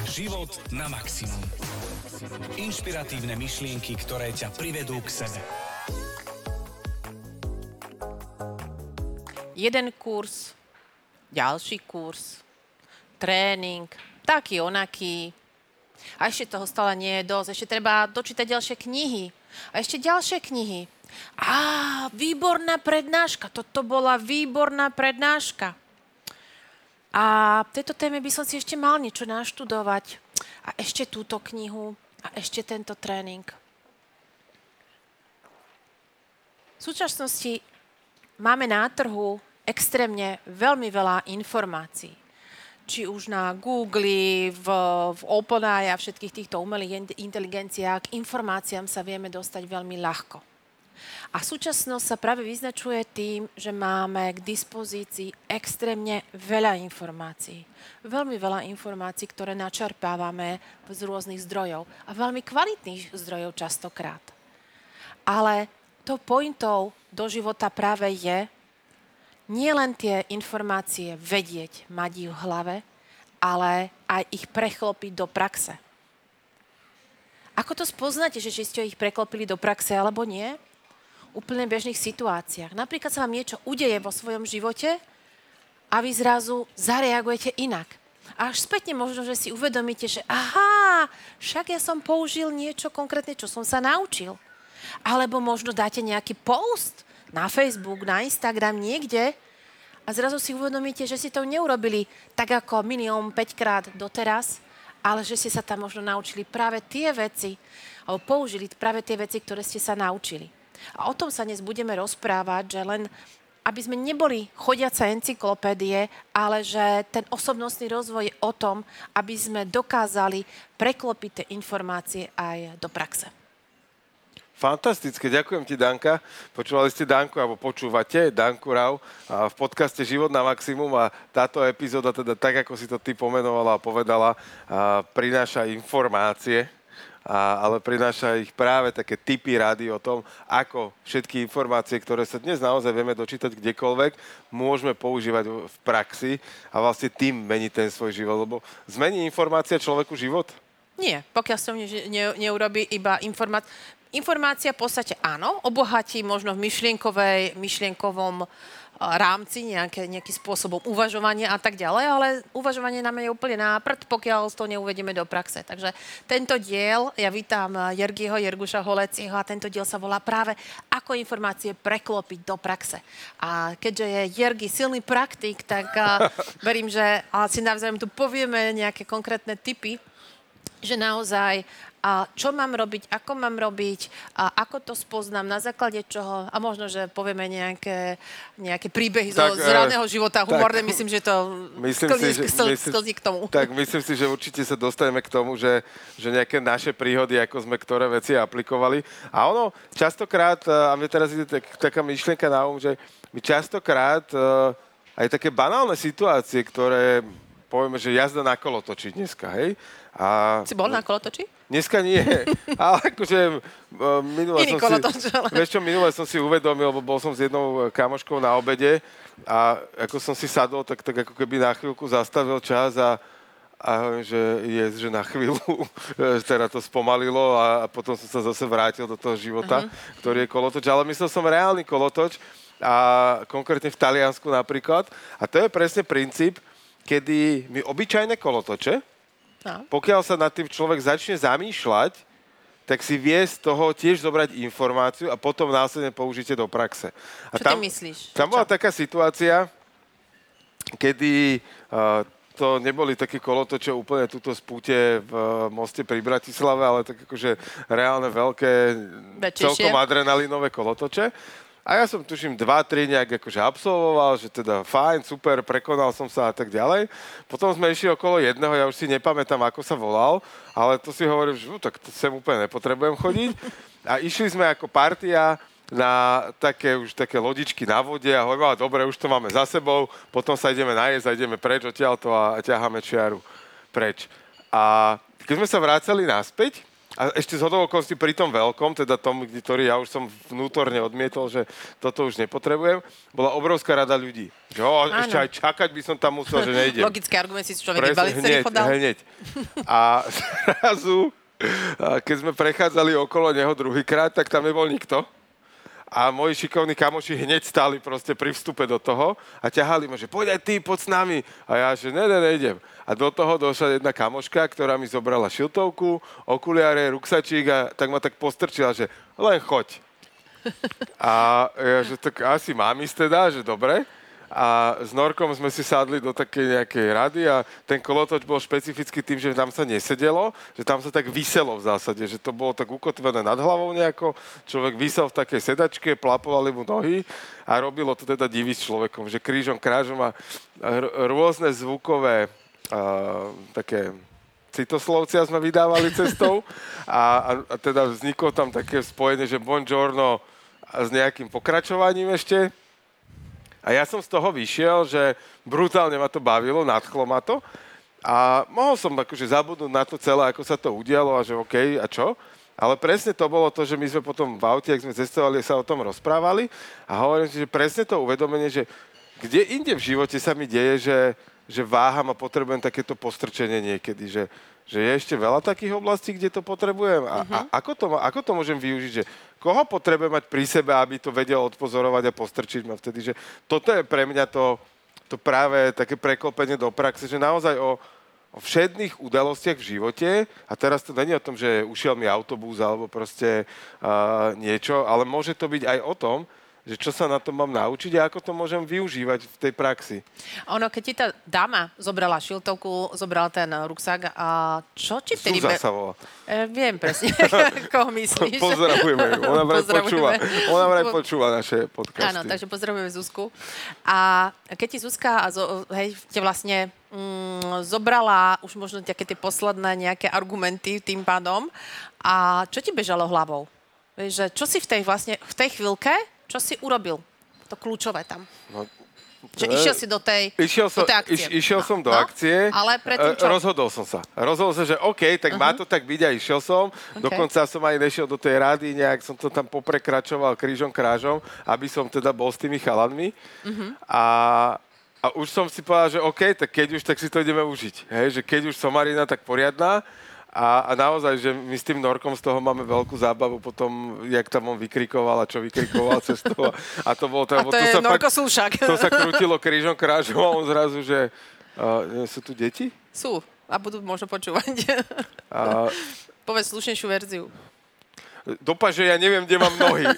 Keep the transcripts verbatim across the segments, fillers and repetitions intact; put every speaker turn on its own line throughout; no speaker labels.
Život na maximum. Inšpiratívne myšlienky, ktoré ťa privedú k sebe.
Jeden kurz, ďalší kurz, tréning, taký onaký. A ešte toho stále nie je dosť. Ešte treba dočítať ďalšie knihy. A ešte ďalšie knihy. Á, výborná prednáška. Toto bola výborná prednáška. A v tejto téme by som si ešte mal niečo naštudovať. A ešte túto knihu. A ešte tento tréning. V súčasnosti máme na trhu extrémne veľmi veľa informácií. Či už na Google, v, v OpenAI a všetkých týchto umelých inteligenciách, k informáciám sa vieme dostať veľmi ľahko. A súčasnosť sa práve vyznačuje tým, že máme k dispozícii extrémne veľa informácií. Veľmi veľa informácií, ktoré načerpávame z rôznych zdrojov. A veľmi kvalitných zdrojov častokrát. Ale to pointou do života práve je nie len tie informácie vedieť, mať ich v hlave, ale aj ich prechlopiť do praxe. Ako to spoznáte, že či ste ich preklopili do praxe alebo nie? Úplne bežných situáciách. Napríklad sa vám niečo udeje vo svojom živote a vy zrazu zareagujete inak. A až spätne možno, že si uvedomíte, že aha, však ja som použil niečo konkrétne, čo som sa naučil. Alebo možno dáte nejaký post na Facebook, na Instagram, niekde a zrazu si uvedomíte, že si to neurobili tak ako minimum päťkrát doteraz, ale že ste sa tam možno naučili práve tie veci, alebo použili práve tie veci, ktoré ste sa naučili. A o tom sa dnes budeme rozprávať, že len aby sme neboli chodiace encyklopédie, ale že ten osobnostný rozvoj je o tom, aby sme dokázali preklopiť tie informácie aj do praxe.
Fantastické, ďakujem ti, Danka. Počúvali ste Danku, alebo počúvate Danku Rau v podcaste Život na maximum a táto epizóda, teda tak, ako si to ty pomenovala a povedala, prináša informácie, A, ale prináša ich práve také tipy rady o tom, ako všetky informácie, ktoré sa dnes naozaj vieme dočítať kdekoľvek, môžeme používať v praxi a vlastne tým meniť ten svoj život. Lebo zmení informácia človeku život?
Nie, pokiaľ som ne, ne, neurobí iba informácia. Informácia v podstate áno, obohatí možno v myšlienkovej, myšlienkovom rámci, nejaké, nejakým spôsobom uvažovania a tak ďalej, ale uvažovanie nám je úplne na prd, pokiaľ to neuvedieme do praxe. Takže tento diel, ja vítam Jergiho, Jerguša Holecieho a tento diel sa volá práve ako informácie preklopiť do praxe. A keďže je Jergi silný praktik, tak uh, verím, že si navzájom tu povieme nejaké konkrétne tipy, že naozaj a čo mám robiť, ako mám robiť, a ako to spoznám, na základe čoho a možno, že povieme nejaké, nejaké príbehy tak, zo, z reálneho života. Humorné, myslím, že to sklzí, si, sklzí k tomu.
Tak myslím si, že určite sa dostaneme k tomu, že, že nejaké naše príhody, ako sme ktoré veci aplikovali. A ono častokrát, a mne teraz ide tak, taká myšlienka na um, že my častokrát aj také banálne situácie, ktoré povieme, že jazda na kolotoči dneska, hej? A
si bol na kolotoči?
Dneska nie, ale akože minule
Iný
som
kolotoč,
si,
ale...
vieš čo, minule som si uvedomil, lebo bol som s jednou kamoškou na obede a ako som si sadol, tak, tak ako keby na chvíľku zastavil čas a, a hovorím, že je, že na chvíľu teda to spomalilo a potom som sa zase vrátil do toho života, uh-huh. ktorý je kolotoč, ale myslel som reálny kolotoč a konkrétne v Taliansku napríklad a to je presne princíp, kedy my obyčajné kolotoče, no. pokiaľ sa nad tým človek začne zamýšľať, tak si vie z toho tiež zobrať informáciu a potom následne použite do praxe. A
Čo
tam,
ty myslíš?
Tam bola taká situácia, kedy uh, to neboli také kolotoče úplne tuto z púte v uh, Moste pri Bratislave, ale tak akože reálne veľké, Väčšie. celkom adrenalinové kolotoče. A ja som tuším dva tri nejak akože absolvoval, že teda fajn, super, prekonal som sa a tak ďalej. Potom sme išli okolo jedného, ja už si nepamätám, ako sa volal, ale to si hovorím, že no, tak to sem úplne nepotrebujem chodiť. A išli sme ako partia na také už také lodičky na vode a hovorím, dobre, už to máme za sebou, potom sa ideme najesť a ideme preč odtiaľto a ťaháme čiaru preč. A keď sme sa vracali naspäť, A ešte z hodovokosti pri tom veľkom, teda tom, ktorý ja už som vnútorne odmietol, že toto už nepotrebujem, bola obrovská rada ľudí. Že o, ešte aj čakať by som tam musel, že nejdem.
Logické argumenty si človek nebali celý chodal.
Hneď. A zrazu, keď sme prechádzali okolo neho druhýkrát, tak tam nebol nikto. A moji šikovní kamoši hneď stáli proste pri vstupe do toho a ťahali ma, že poď aj ty, poď s nami. A ja, že ne, ne, nejdem. A do toho došla jedna kamoška, ktorá mi zobrala šiltovku, okuliare, ruksačík a tak ma tak postrčila, že len choď. A ja, že tak asi mám ísť teda, že dobre. A s Norkom sme si sadli do takej nejakej rady a ten kolotoč bol špecificky tým, že tam sa nesedelo, že tam sa tak viselo v zásade, že to bolo tak ukotvené nad hlavou nejako, človek visel v takej sedačke, plapovali mu nohy a robilo to teda divy s človekom, že krížom, krážom a r- rôzne zvukové a, také citoslovcia sme vydávali cestou a, a, a teda vzniklo tam také spojenie, že buongiorno s nejakým pokračovaním ešte. A ja som z toho vyšiel, že brutálne ma to bavilo, nadchlo ma to a mohol som akože zabudnúť na to celé, ako sa to udialo a že OK, a čo? Ale presne to bolo to, že my sme potom v aute, ak sme cestovali, sa o tom rozprávali a hovorím si, že presne to uvedomenie, že kde inde v živote sa mi deje, že, že váham a potrebujem takéto postrčenie niekedy, že, že je ešte veľa takých oblastí, kde to potrebujem a, uh-huh. a ako, to, ako to môžem využiť, že koho potrebujem mať pri sebe, aby to vedel odpozorovať a postrčiť ma vtedy, že toto je pre mňa to, to práve také preklopenie do praxe, že naozaj o, o všedných udalostiach v živote, a teraz to není o tom, že ušiel mi autobus alebo proste uh, niečo, ale môže to byť aj o tom, že čo sa na to mám naučiť a ako to môžem využívať v tej praxi.
Ono, keď ti tá dáma zobrala šiltovku, zobrala ten ruksák, a čo ti vtedy...
Zúza sa volá.
E, viem presne, koho myslíš.
Pozdravujeme ju. Ona vraj počúva, ona vraj počúva naše podcasty.
Áno, takže pozdravujeme Zuzku. A keď ti Zuzka a zo, hej, te vlastne mm, zobrala už možno také tie posledné nejaké argumenty tým pádom, a čo ti bežalo hlavou? Vieš, že čo si v tej vlastne, v tej chvíľke, čo si urobil? To kľúčové tam. No, že išiel si do tej,
išiel som,
do tej akcie.
Iš, išiel som do
no,
akcie.
Ale predtým čo?
Rozhodol som sa. Rozhodol som, že OK, tak uh-huh. má to tak byť a išiel som. Okay. Dokonca som aj nešiel do tej rady, nejak som to tam poprekračoval krížom krážom, aby som teda bol s tými chalanmi. Uh-huh. A, a už som si povedal, že OK, tak keď už, tak si to ideme užiť. Hej, že keď už somarina, tak poriadna. A, a naozaj, že my s tým Norkom z toho máme veľkú zábavu potom, jak tam on vykrikoval a čo vykrikoval cez to. A to bolo
to, a to, to je
sa
Norko Súšak.
To sa krútilo krížom krážom a on zrazu, že uh, sú tu deti?
Sú. A budú možno počúvať.
A...
Povedz slušnejšiu verziu.
Dopa, že ja neviem, kde mám nohy.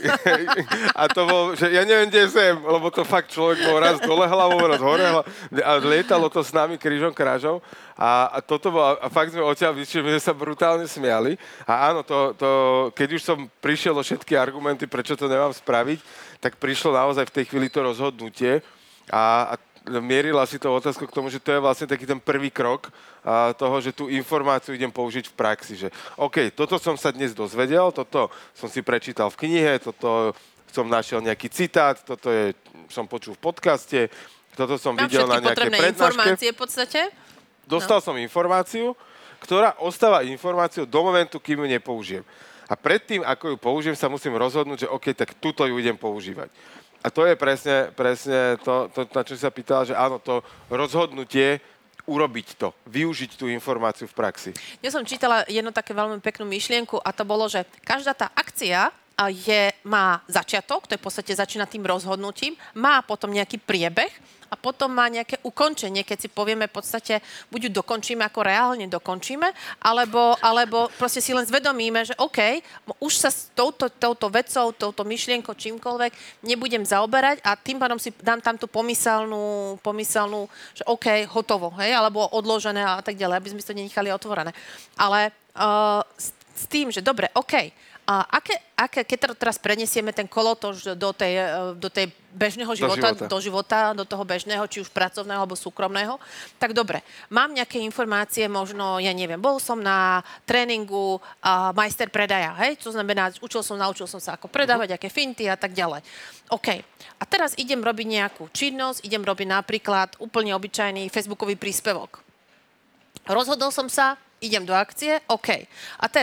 A to bol, že ja neviem, kde sem, lebo to fakt človek bol raz dole hlavou, raz hore hlavou. A lietalo to s nami krížom krážom. A, a toto bolo, a fakt sme odtiaľ vyšli, my sme sa brutálne smiali. A áno, to, to, keď už som prišiel o všetky argumenty, prečo to nemám spraviť, tak prišlo naozaj v tej chvíli to rozhodnutie. A, a mierila si to otázku k tomu, že to je vlastne taký ten prvý krok a, toho, že tú informáciu idem použiť v praxi. Že OK, toto som sa dnes dozvedel, toto som si prečítal v knihe, toto som našiel nejaký citát, toto je, som počul v podcaste, toto som
Mám
videl na nejaké prednáške.
Informácie v podstate?
Dostal
no.
som informáciu, ktorá ostáva informáciou do momentu, kým ju nepoužijem. A predtým, ako ju použijem, sa musím rozhodnúť, že OK, tak túto ju idem používať. A to je presne, presne to, to, na čo si sa pýtala, že áno, to rozhodnutie urobiť to, využiť tú informáciu v praxi.
Ja som čítala jednu také veľmi peknú myšlienku a to bolo, že každá tá akcia je, má začiatok, to je v podstate začína tým rozhodnutím, má potom nejaký priebeh a potom má nejaké ukončenie, keď si povieme v podstate, buď ju dokončíme, ako reálne dokončíme, alebo, alebo proste si len zvedomíme, že OK, už sa s touto, touto vecou, touto myšlienkou, čímkoľvek nebudem zaoberať a tým pádom si dám tam tú pomyselnú, pomyselnú, že OK, hotovo, hej, alebo odložené a tak ďalej, aby sme to nenechali otvorené. Ale uh, s, s tým, že dobre, OK, a aké, aké, keď teraz prenesieme ten kolotoč do tej, do tej bežného života,
do života.
do života, do toho bežného, či už pracovného alebo súkromného, tak dobre, mám nejaké informácie, možno, ja neviem, bol som na tréningu uh, majster predaja, hej, čo znamená, učil som, naučil som sa, ako predávať, uh-huh. aké finty a tak ďalej. OK, a teraz idem robiť nejakú činnosť, idem robiť napríklad úplne obyčajný facebookový príspevok. Rozhodol som sa, idem do akcie, OK. A teraz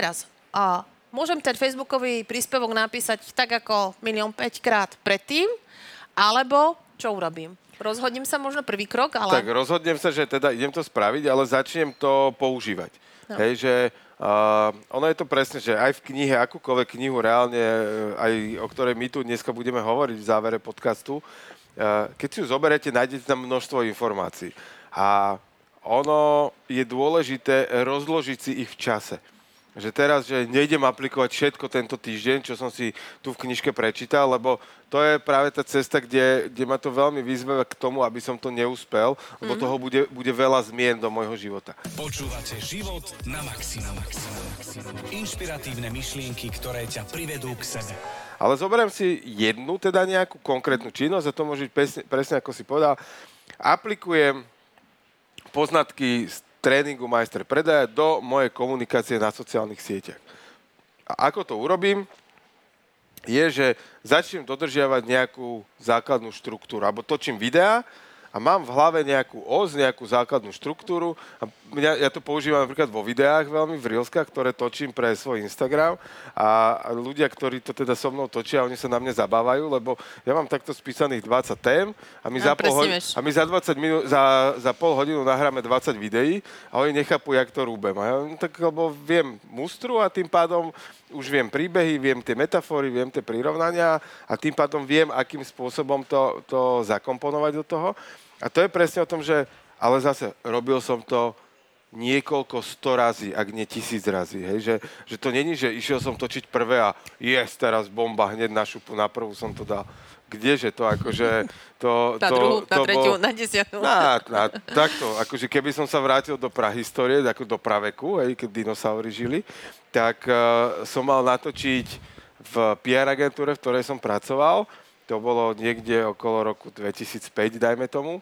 a môžem ten facebookový príspevok napísať tak ako milión päť krát predtým, alebo čo urobím? Rozhodnem sa možno prvý krok, ale...
Tak rozhodnem sa, že teda idem to spraviť, ale začnem to používať. No. Hej, že uh, ono je to presne, že aj v knihe, akúkoľvek knihu reálne, aj o ktorej my tu dneska budeme hovoriť v závere podcastu, uh, keď si ju zoberete, nájdete tam množstvo informácií. A ono je dôležité rozložiť si ich v čase. Že teraz, že nejdem aplikovať všetko tento týždeň, čo som si tu v knižke prečítal, lebo to je práve tá cesta, kde, kde ma to veľmi vyzve k tomu, aby som to neúspel, lebo mm. toho bude, bude veľa zmien do môjho života.
Počúvate Život na maximum. Inšpiratívne myšlienky, ktoré ťa privedú k sebe.
Ale zoberiem si jednu, teda nejakú konkrétnu činnosť, a to môže byť presne, presne ako si povedal. Aplikujem poznatky z tréningu Majster predaja do mojej komunikácie na sociálnych sieťach. A ako to urobím, je, že začnem dodržiavať nejakú základnú štruktúru, alebo točím videá a mám v hlave nejakú os, nejakú základnú štruktúru. A ja, ja to používam napríklad vo videách veľmi, v reelskách, ktoré točím pre svoj Instagram a, a ľudia, ktorí to teda so mnou točia, oni sa na mne zabávajú, lebo ja mám takto spísaných dvadsať tém a my, ja, za, pol hod- a my za dvadsať minút, za, za pol hodinu nahráme dvadsať videí a oni nechápu, jak to rúbem. A ja, no, tak, lebo viem mustru a tým pádom už viem príbehy, viem tie metafory, viem tie prirovnania a tým pádom viem, akým spôsobom to, to zakomponovať do toho. A to je presne o tom, že ale zase robil som to niekoľko sto razy, ak nie tisíc razy. Hej? Že, že to není, že išiel som točiť prvé a yes, teraz bomba, hneď na šupu, na prvú som to dal. Kdeže to, akože... To,
na
to,
druhú,
to
na tretiu,
bol,
na desiatu.
Na, na, takto, akože keby som sa vrátil do prahistórie, ako do praveku, hej, keď dinosaury žili, tak uh, som mal natočiť v pé er agentúre, v ktorej som pracoval. To bolo niekde okolo roku dvetisícpäť, dajme tomu.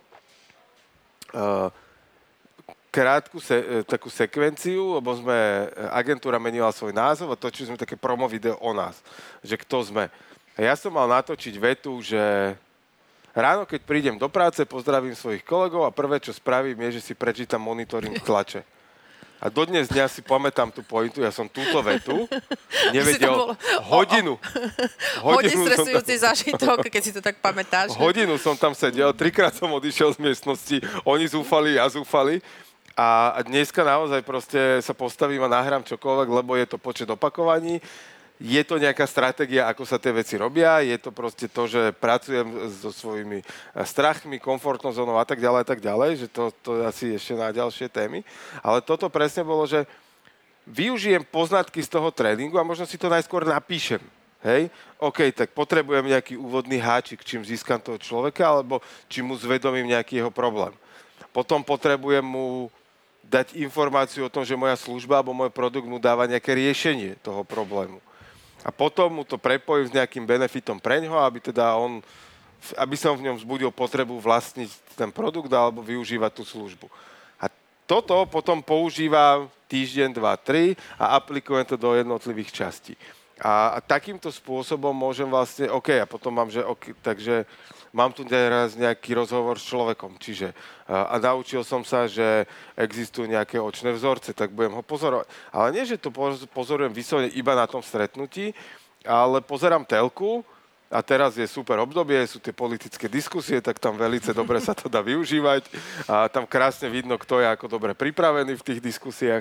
Uh, krátku se, takú sekvenciu, lebo sme, agentúra menila svoj názov a točili sme také promo video o nás, že kto sme. A ja som mal natočiť vetu, že ráno, keď prídem do práce, pozdravím svojich kolegov a prvé, čo spravím, je, že si prečítam monitoring tlače. A dodnes dňa si pamätám tú pointu, ja som túto vetu nevedel hodinu.
Hodne stresujúci tam... zážitok, keď si to tak pamätáš.
Hodinu som tam sedel, trikrát som odišiel z miestnosti, oni zúfali, ja zúfali. A dneska naozaj proste sa postavím a nahrám čokoľvek, lebo je to počet opakovaní. Je to nejaká stratégia, ako sa tie veci robia, je to proste to, že pracujem so svojimi strachmi, komfortnou zónou a tak ďalej a tak ďalej, že to, to asi ešte na ďalšie témy. Ale toto presne bolo, že využijem poznatky z toho tréningu a možno si to najskôr napíšem. Hej? OK, tak potrebujem nejaký úvodný háčik, čím získam toho človeka, alebo čím mu zvedomím nejaký jeho problém. Potom potrebujem mu dať informáciu o tom, že moja služba alebo môj produkt mu dáva nejaké riešenie toho problému. A potom mu to prepojím s nejakým benefitom preňho, aby teda on, aby som v ňom vzbudil potrebu vlastniť ten produkt alebo využívať tú službu. A toto potom používam týždeň, dva, tri a aplikujem to do jednotlivých častí. A, a takýmto spôsobom môžem vlastne, OK, a potom mám, že OK, takže mám tu teraz nejaký rozhovor s človekom, čiže a, a naučil som sa, že existujú nejaké očné vzorce, tak budem ho pozorovať. Ale nie, že to pozorujem vyslovene iba na tom stretnutí, ale pozerám telku a teraz je super obdobie, sú tie politické diskusie, tak tam veľmi dobre sa to dá využívať a tam krásne vidno, kto je ako dobre pripravený v tých diskusiách.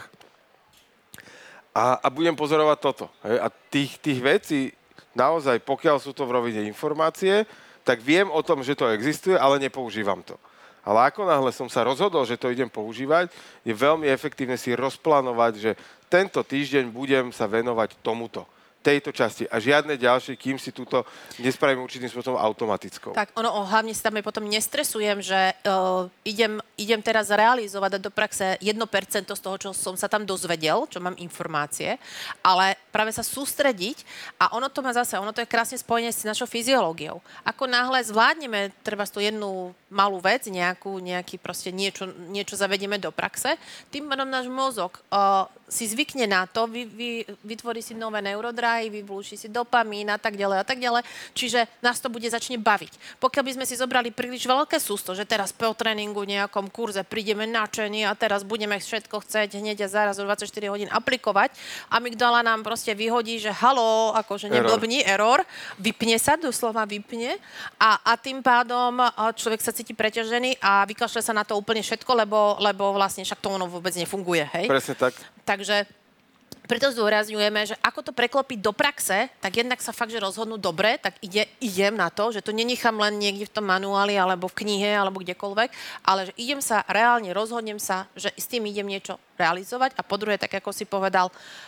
A, a budem pozorovať toto. Hej? A tých, tých vecí, naozaj, pokiaľ sú to v rovine informácie, tak viem o tom, že to existuje, ale nepoužívam to. Ale ako náhle som sa rozhodol, že to idem používať, je veľmi efektívne si rozplánovať, že tento týždeň budem sa venovať tomuto, tejto časti a žiadne ďalšie, kým si túto nespravím určitým spôsobom automatickou.
Tak ono, hlavne si tam aj potom nestresujem, že uh, idem, idem teraz realizovať do praxe jedno percento z toho, čo som sa tam dozvedel, čo mám informácie, ale práve sa sústrediť a ono to má zase, ono to je krásne spojené s našou fyziológiou. Ako náhle zvládneme treba tú jednu malú vec, nejakú, nejaký proste niečo, niečo zavedieme do praxe, tým pádom náš mozog uh, si zvykne na to, vy, vy, vytvorí si nové neurodráhy, vyvlúči si dopamín a tak ďalej a tak ďalej, čiže nás to bude začne baviť. Pokiaľ by sme si zobrali príliš veľké sústo, že teraz po tréningu nejakom kurze prídeme nadšení a teraz budeme všetko chcieť hneď a zaraz o dvadsaťštyri hodín aplikovať. Amygdala nám proste vyhodí, že haló, akože neblbni, error, vypne sa, doslova vypne a, a tým pádom človek sa cíti preťažený a vykašle sa na to úplne všetko, lebo, lebo vlastne však to ono vôbec nefunguje, hej?
Presne tak.
Takže preto zdôrazňujeme, že ako to preklopiť do praxe, tak jednak sa fakt, že rozhodnú dobre, tak ide, idem na to, že to nenechám len niekde v tom manuáli, alebo v knihe, alebo kdekoľvek, ale že idem sa, reálne rozhodnem sa, že s tým idem niečo realizovať a po druhé, tak ako si povedal,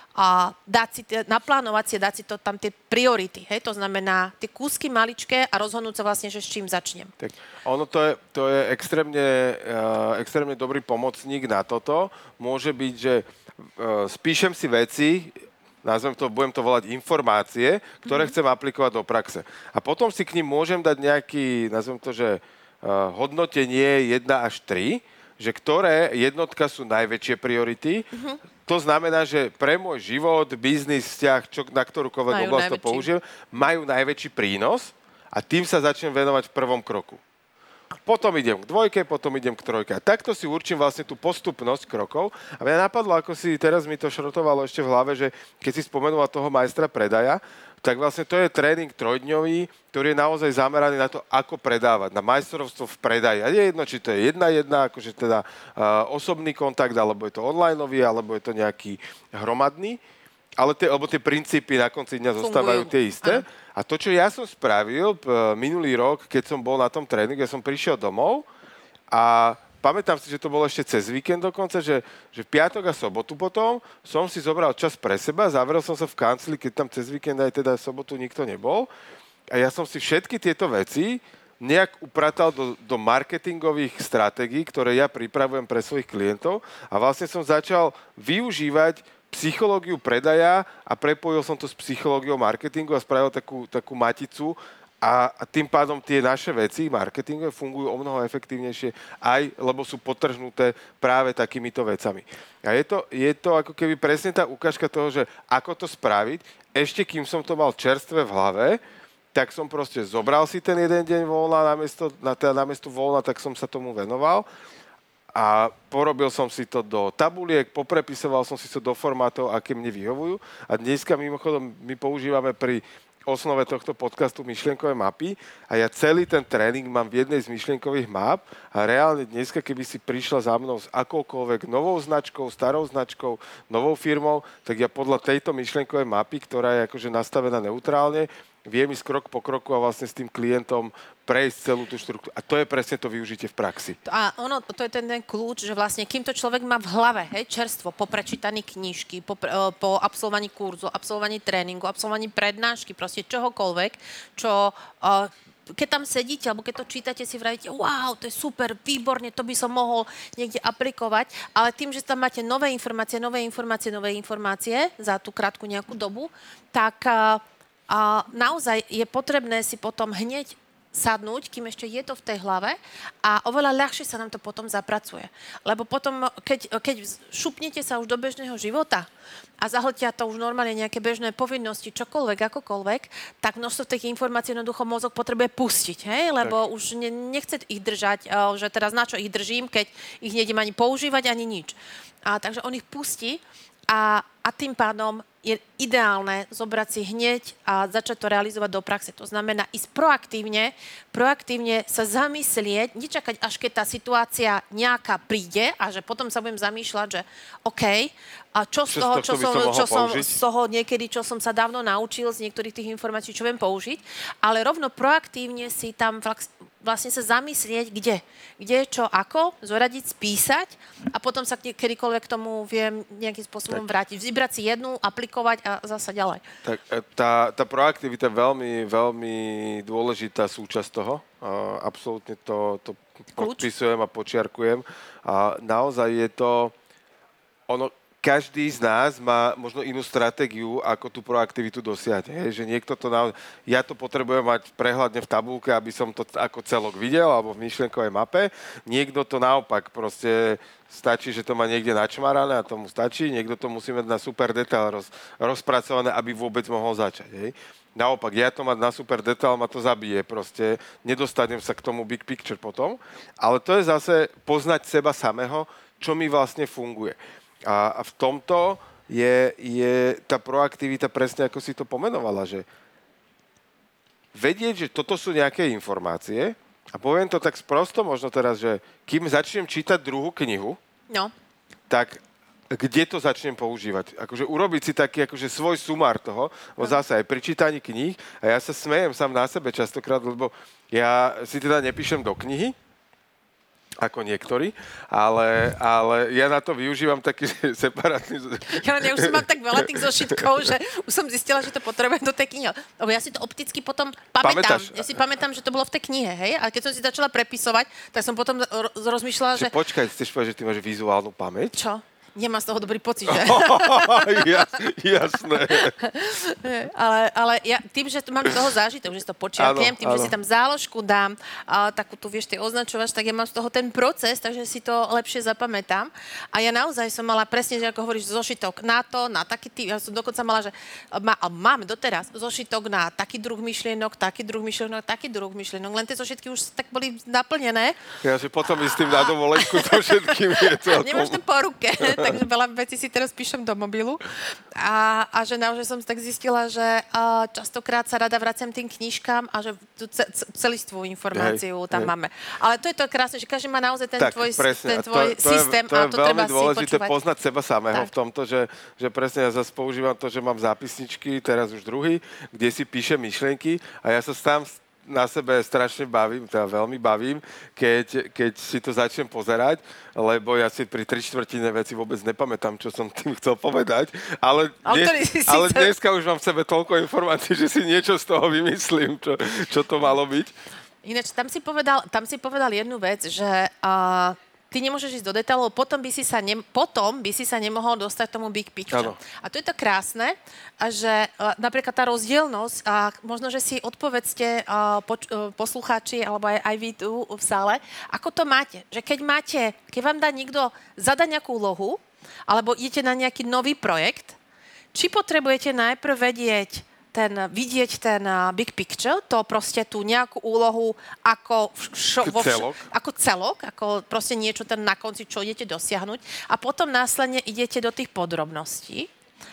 a dať si, naplánovať si, dať si to tam tie priority, hej, to znamená tie kúsky maličké a rozhodnúť sa vlastne, že s čím začnem.
Tak, ono to je, to je extrémne, uh, extrémne dobrý pomocník na toto. Môže byť, že uh, spíšem si veci, nazvem to, budem to volať informácie, ktoré mm-hmm. chcem aplikovať do praxe. A potom si k nim môžem dať nejaký, nazvem to, že uh, hodnotenie jeden až tri, že ktoré jednotka sú najväčšie priority. Mm-hmm. To znamená, že pre môj život, biznis, vzťah, čo, na ktorúkoľvek oblasť to použijem, majú najväčší prínos a tým sa začnem venovať v prvom kroku. Potom idem k dvojke, potom idem k trojke. A takto si určím vlastne tú postupnosť krokov. A mňa napadlo, ako si teraz mi to šrotovalo ešte v hlave, že keď si spomenula toho majstra predaja, tak vlastne to je tréning trojdňový, ktorý je naozaj zameraný na to, ako predávať, na majstrovstvo v predaji. A nie je jedno, či to je jedna jedna, akože teda uh, osobný kontakt, alebo je to onlineový, alebo je to nejaký hromadný, ale tie, alebo tie princípy na konci dňa zostávajú tie isté. Aha. A to, čo ja som spravil uh, minulý rok, keď som bol na tom tréningu, ja som prišiel domov a pamätám si, že to bolo ešte cez víkend dokonca, že, že v piatok a sobotu potom som si zobral čas pre seba, zavrel som sa v kancli, keď tam cez víkend aj teda sobotu nikto nebol. A ja som si všetky tieto veci nejak upratal do, do marketingových stratégií, ktoré ja pripravujem pre svojich klientov a vlastne som začal využívať psychológiu predaja a prepojil som to s psychológiou marketingu a spravil takú, takú maticu a, a tým pádom tie naše veci marketingové fungujú o mnoho efektívnejšie aj, lebo sú podtržnuté práve takýmito vecami. A je to, je to ako keby presne tá ukážka toho, že ako to spraviť, ešte kým som to mal čerstvé v hlave, tak som proste zobral si ten jeden deň voľna, namiesto, na, teda namiesto voľna, tak som sa tomu venoval. A porobil som si to do tabuliek, poprepisoval som si to do formátov, aké mne vyhovujú. A dneska mimochodom my používame pri osnove tohto podcastu myšlienkové mapy a ja celý ten tréning mám v jednej z myšlienkových map a reálne dneska, keby si prišla za mnou s akoukoľvek novou značkou, starou značkou, novou firmou, tak ja podľa tejto myšlienkovej mapy, ktorá je akože nastavená neutrálne, viem ísť krok po kroku a vlastne s tým klientom prejsť celú tú štruktúru. A to je presne to využitie v praxi.
A ono, to je ten, ten kľúč, že vlastne kým to človek má v hlave, hej, čerstvo, po prečítaní knižky, po, po absolvovaní kurzu, absolvovaní tréningu, absolvovaní prednášky, proste čohokoľvek, čo... Uh, keď tam sedíte, alebo keď to čítate, si vravíte, wow, to je super, výborne, to by som mohol niekde aplikovať, ale tým, že tam máte nové informácie, nové informácie, nové informácie za tú krátku nejakú dobu, tak uh, uh, naozaj je potrebné si potom hneď sadnúť, kým ešte je to v tej hlave a oveľa ľahšie sa nám to potom zapracuje. Lebo potom, keď, keď šupnete sa už do bežného života a zahltia to už normálne nejaké bežné povinnosti, čokoľvek, akokoľvek, tak množstvo tých informácií jednoducho mozog potrebuje pustiť, hej? Lebo tak. Už ne, nechce ich držať, že teraz na čo ich držím, keď ich nejdem ani používať, ani nič. A, takže on ich pustí a, a tým pádom je ideálne zobrať si hneď a začať to realizovať do praxe. To znamená ísť proaktívne, proaktívne sa zamyslieť, nečakať, až keď tá situácia nejaká príde a že potom sa budem zamýšľať, že OK, a čo z toho, čo som, čo som z toho niekedy, čo som sa dávno naučil, z niektorých tých informácií, čo viem použiť, ale rovno proaktívne si tam vlastne sa zamyslieť, kde. Kde, čo, ako, zoradiť, spísať a potom sa kedykoľvek k tomu viem nejakým spôsobom tak vrátiť. Vybrať si jednu, aplikovať a zasa ďalej. Tak
tá, tá proaktivita je veľmi, veľmi dôležitá súčasť toho. Uh, absolútne to, to podpisujem a počiarkujem. A naozaj je to ono, každý z nás má možno inú stratégiu, ako tú proaktivitu dosiahnuť. Hej? Že niekto to na... Ja to potrebujem mať prehľadne v tabulke, aby som to ako celok videl, alebo v myšlienkovej mape. Niekto to naopak proste stačí, že to má niekde načmarané a tomu stačí. Niekto to musí mať na super detail roz, rozpracované, aby vôbec mohol začať. Hej? Naopak, ja to mať na super detail, ma to zabije proste. Nedostanem sa k tomu big picture potom. Ale to je zase poznať seba samého, čo mi vlastne funguje. A, a v tomto je, je tá proaktivita presne, ako si to pomenovala, že vedieť, že toto sú nejaké informácie a poviem to tak sprosto možno teraz, že kým začnem čítať druhú knihu,
no.
tak kde to začnem používať? Akože urobiť si taký akože svoj sumár toho, no. Zase aj pri čítaní kníh a ja sa smejem sám na sebe častokrát, lebo ja si teda nepíšem do knihy, ako niektorí, ale, ale ja na to využívam taký separátny...
Ja, ja už som mám tak veľa tých zošitkov, že už som zistila, že to potrebujem do tej knihy. Lebo ja si to opticky potom pamätám.
Pamätáš?
Ja si pamätám, že to bolo v tej knihe, hej? A keď som si začala prepisovať, tak som potom ro- rozmýšľala, že...
že... Počkaj, chceš povedať, že ty máš vizuálnu pamäť?
Čo? Nemám z toho dobrý pocit, že?
Jas, jasné.
ale ale ja, tým, že mám z toho zážitok, že si to počiarknem, tým, áno. že si tam záložku dám, a takú tu, vieš, ty označovaš, tak ja mám z toho ten proces, takže si to lepšie zapamätám. A ja naozaj som mala presne, že ako hovoríš, zošitok na to, na taký typ, ja som dokonca mala, že má, mám doteraz zošitok na taký druh myšlienok, taký druh myšlienok, taký druh myšlienok, len tie zošitky už tak boli naplnené.
Ja, že potom s tým na dovolenku so všetkým je celkom...
Nemáš to po ruke. Takže veľa vecí si teraz píšem do mobilu. A, a že naozaj som tak zistila, že uh, častokrát sa rada vraciam tým knižkám a že tú ce- celistvú informáciu hej, tam hej. máme. Ale to je to krásne, že každý má naozaj ten
tak,
tvoj,
presne.
ten tvoj
to, to
systém
je, to je
a to treba si počúvať.
dôležité poznať seba samého
tak.
v tomto, že, že presne ja zase používam to, že mám zápisničky, teraz už druhý, kde si píšem myšlienky a ja sa sám na sebe strašne bavím, teda veľmi bavím, keď, keď si to začnem pozerať, lebo ja si pri tri štvrtine veci vôbec nepamätám, čo som tým chcel povedať, ale, dnes, ale dneska už mám v sebe toľko informácií, že si niečo z toho vymyslím, čo, čo to malo byť.
Ináč, tam si povedal, tam si povedal jednu vec, že uh, ty nemôžeš ísť do detailov, potom by si sa, ne, potom by si sa nemohol dostať tomu big picture. Ano. A to je to krásne, a že uh, napríklad tá rozdielnosť, a možno, že si odpovedzte uh, poč- uh, poslucháči, alebo aj, aj vy tu v sále, ako to máte. Že keď máte, keď vám dá niekto zadať nejakú úlohu, alebo idete na nejaký nový projekt, či potrebujete najprv vedieť, ten, vidieť ten uh, big picture, to proste tú nejakú úlohu ako, šo, vo vš- celok. ako celok, ako proste niečo ten na konci, čo idete dosiahnuť a potom následne idete do tých podrobností,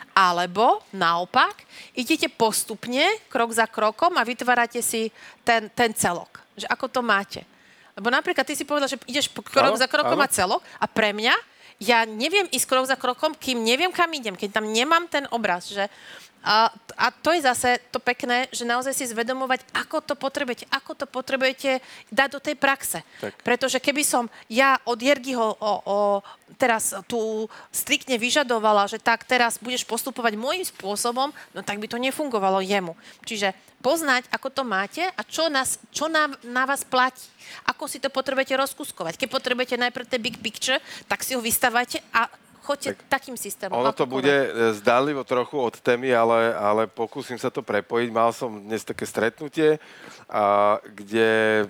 alebo naopak, idete postupne, krok za krokom a vytvárate si ten, ten celok. Že ako to máte. Lebo napríklad ty si povedal, že ideš krok áno, za krokom áno. a celok a pre mňa, ja neviem ísť krok za krokom, kým neviem, kam idem, keď tam nemám ten obraz, že A, a to je zase to pekné, že naozaj si zvedomovať, ako to potrebujete, ako to potrebujete dať do tej praxe. Tak. Pretože keby som ja od Jergyho o, o, teraz tu striktne vyžadovala, že tak teraz budeš postupovať môjim spôsobom, no tak by to nefungovalo jemu. Čiže poznať, ako to máte a čo, nás, čo na, na vás platí. Ako si to potrebujete rozkuskovať. Keď potrebujete najprv ten big picture, tak si ho vystavajte a choďte tak, takým systémom.
Ono to bude zdánlivo trochu od témy, ale, ale pokúsim sa to prepojiť. Mal som dnes také stretnutie, a, kde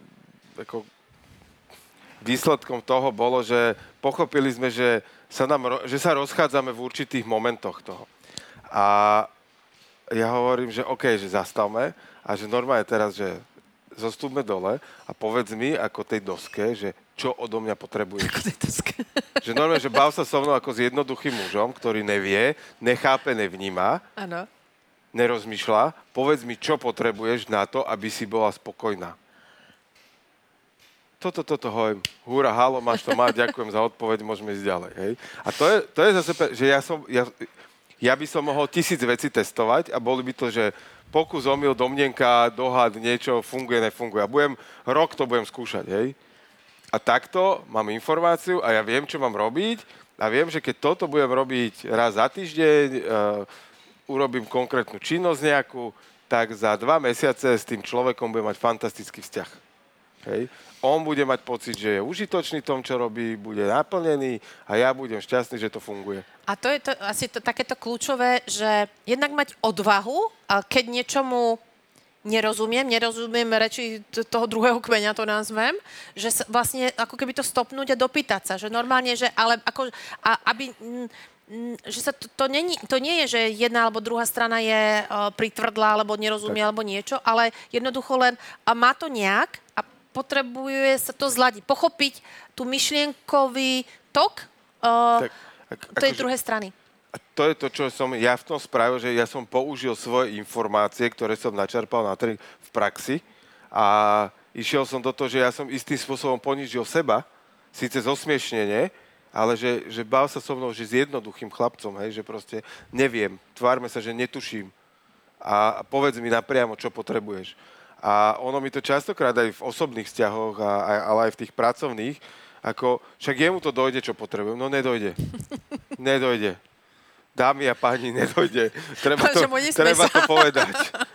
ako, výsledkom toho bolo, že pochopili sme, že sa, nám, že sa rozchádzame v určitých momentoch toho. A ja hovorím, že OK, že zastavme a že normálne teraz, že zostúpme dole a povedz mi ako tej doske, že čo odo mňa potrebuješ.
Ako tej doske.
Že normálne, že bav sa so mnou ako s jednoduchým mužom, ktorý nevie, nechápe, nevníma,
ano.
nerozmýšľa. Povedz mi, čo potrebuješ na to, aby si bola spokojná. Toto, toto, hoj, húra, halo, máš to mať, ďakujem za odpoveď, môžeme ísť ďalej. Hej? A to je, to je zase, že ja som, ja, ja by som mohol tisíc vecí testovať a boli by to, že pokus, omyl, domnenka, dohad, niečo, funguje, nefunguje. A budem, rok to budem skúšať, hej. A takto mám informáciu a ja viem, čo mám robiť a viem, že keď toto budem robiť raz za týždeň, uh, urobím konkrétnu činnosť nejakú, tak za dva mesiace s tým človekom budem mať fantastický vzťah. Hej. On bude mať pocit, že je užitočný v tom, čo robí, bude naplnený a ja budem šťastný, že to funguje.
A to je to, asi to, takéto kľúčové, že jednak mať odvahu, a keď niečomu nerozumiem, nerozumiem reči toho druhého kmeňa, to nazvem, že sa vlastne ako keby to stopnúť a dopýtať sa, že normálne, že ale ako, a, aby, m, m, že sa to, to, není, to nie je, že jedna alebo druhá strana je uh, pritvrdlá, alebo nerozumie, tak. alebo niečo, ale jednoducho len a má to nejak a potrebuje sa to zladiť, pochopiť tú myšlienkový tok uh, tak, ak, tej akože... druhej strany.
A to je to, čo som ja v tom spravil, že ja som použil svoje informácie, ktoré som načerpal na trh v praxi a išiel som do toho, že ja som istým spôsobom ponížil seba, síce zosmiešnenie, ale že, že bál sa so mnou, že s jednoduchým chlapcom, hej, že proste neviem, tvárme sa, že netuším a povedz mi napriamo, čo potrebuješ. A ono mi to častokrát aj v osobných vzťahoch, a, a, ale aj v tých pracovných, ako však jemu to dojde, čo potrebujem. No nedojde. Nedojde. Dámy a páni, nedojde. Treba to, treba to povedať.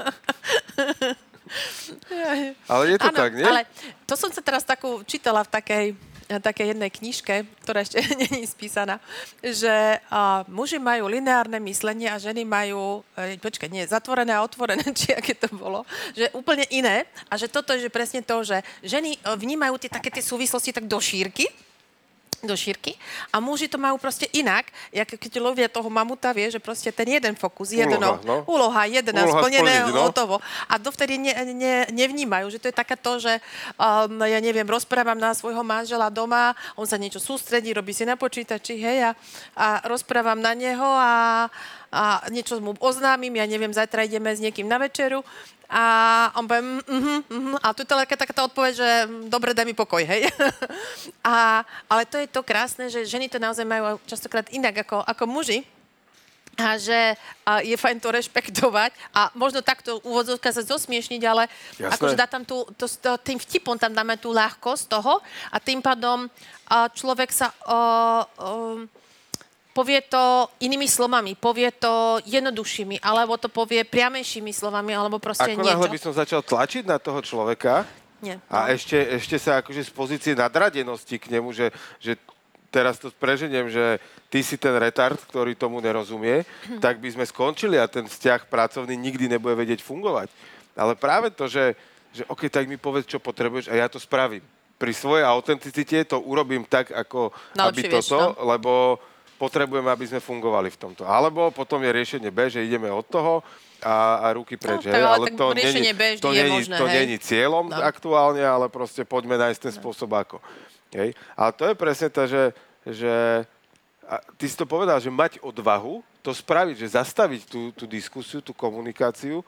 Ale je to ano, tak, nie?
Ale to som sa teraz takú čítala v takej, takej jednej knižke, ktorá ešte nie je spísaná, že uh, muži majú lineárne myslenie a ženy majú, uh, počkaj, nie, zatvorené a otvorené, či aké to bolo, že úplne iné. A že toto je že presne to, že ženy vnímajú tie, také tie súvislosti tak do šírky, do šírky a muži to majú proste inak, jak keď lovia toho mamuta, vie, že proste ten jeden fokus, jedno, úloha, no? úloha jedna, úloha splnené, no? hotovo. A dovtedy ne, ne, nevnímajú, že to je také to, že um, ja neviem, rozprávam na svojho manžela doma, on sa niečo sústredí, robí si na počítači, hej, a, a rozprávam na neho a, a niečo mu oznámim, ja neviem, zajtra ideme s niekým na večeru, a on povie, mm-hmm, mm-hmm. A tu je taká, taká odpoveď, že dobre, daj mi pokoj, hej. a, ale to je to krásne, že ženy to naozaj majú častokrát inak ako, ako muži. A že a je fajn to rešpektovať a možno takto úvodzovka sa zosmiešniť, ale Jasné. akože dá tam tú, to, to, tým vtipom tam dáme tú ľahkosť toho a tým pádom a človek sa... Uh, uh, povie to inými slovami, povie to jednoduchšími, alebo to povie priamejšími slovami, alebo proste
Ako
niečo.
Ako náhle by som začal tlačiť na toho človeka
Nie,
a
no.
ešte, ešte sa akože z pozície nadradenosti k nemu, že, že teraz to preženiem, že ty si ten retard, ktorý tomu nerozumie, hm. tak by sme skončili a ten vzťah pracovný nikdy nebude vedieť fungovať. Ale práve to, že, že OK, tak mi povedz, čo potrebuješ a ja to spravím. Pri svojej autenticite to urobím tak, ako
Najlepšie
aby toto,
vieš, no?
lebo potrebujeme, aby sme fungovali v tomto. Alebo potom je riešenie B, že ideme od toho a, a ruky preč.
No, ale, ale
to
riešenie B
to
je
není,
možné,
to
hej.
není cieľom no. aktuálne, ale proste poďme nájsť ten no. spôsob ako. Hej. Ale to je presne to, že, že a ty si to povedal, že mať odvahu to spraviť, že zastaviť tú, tú diskusiu, tú komunikáciu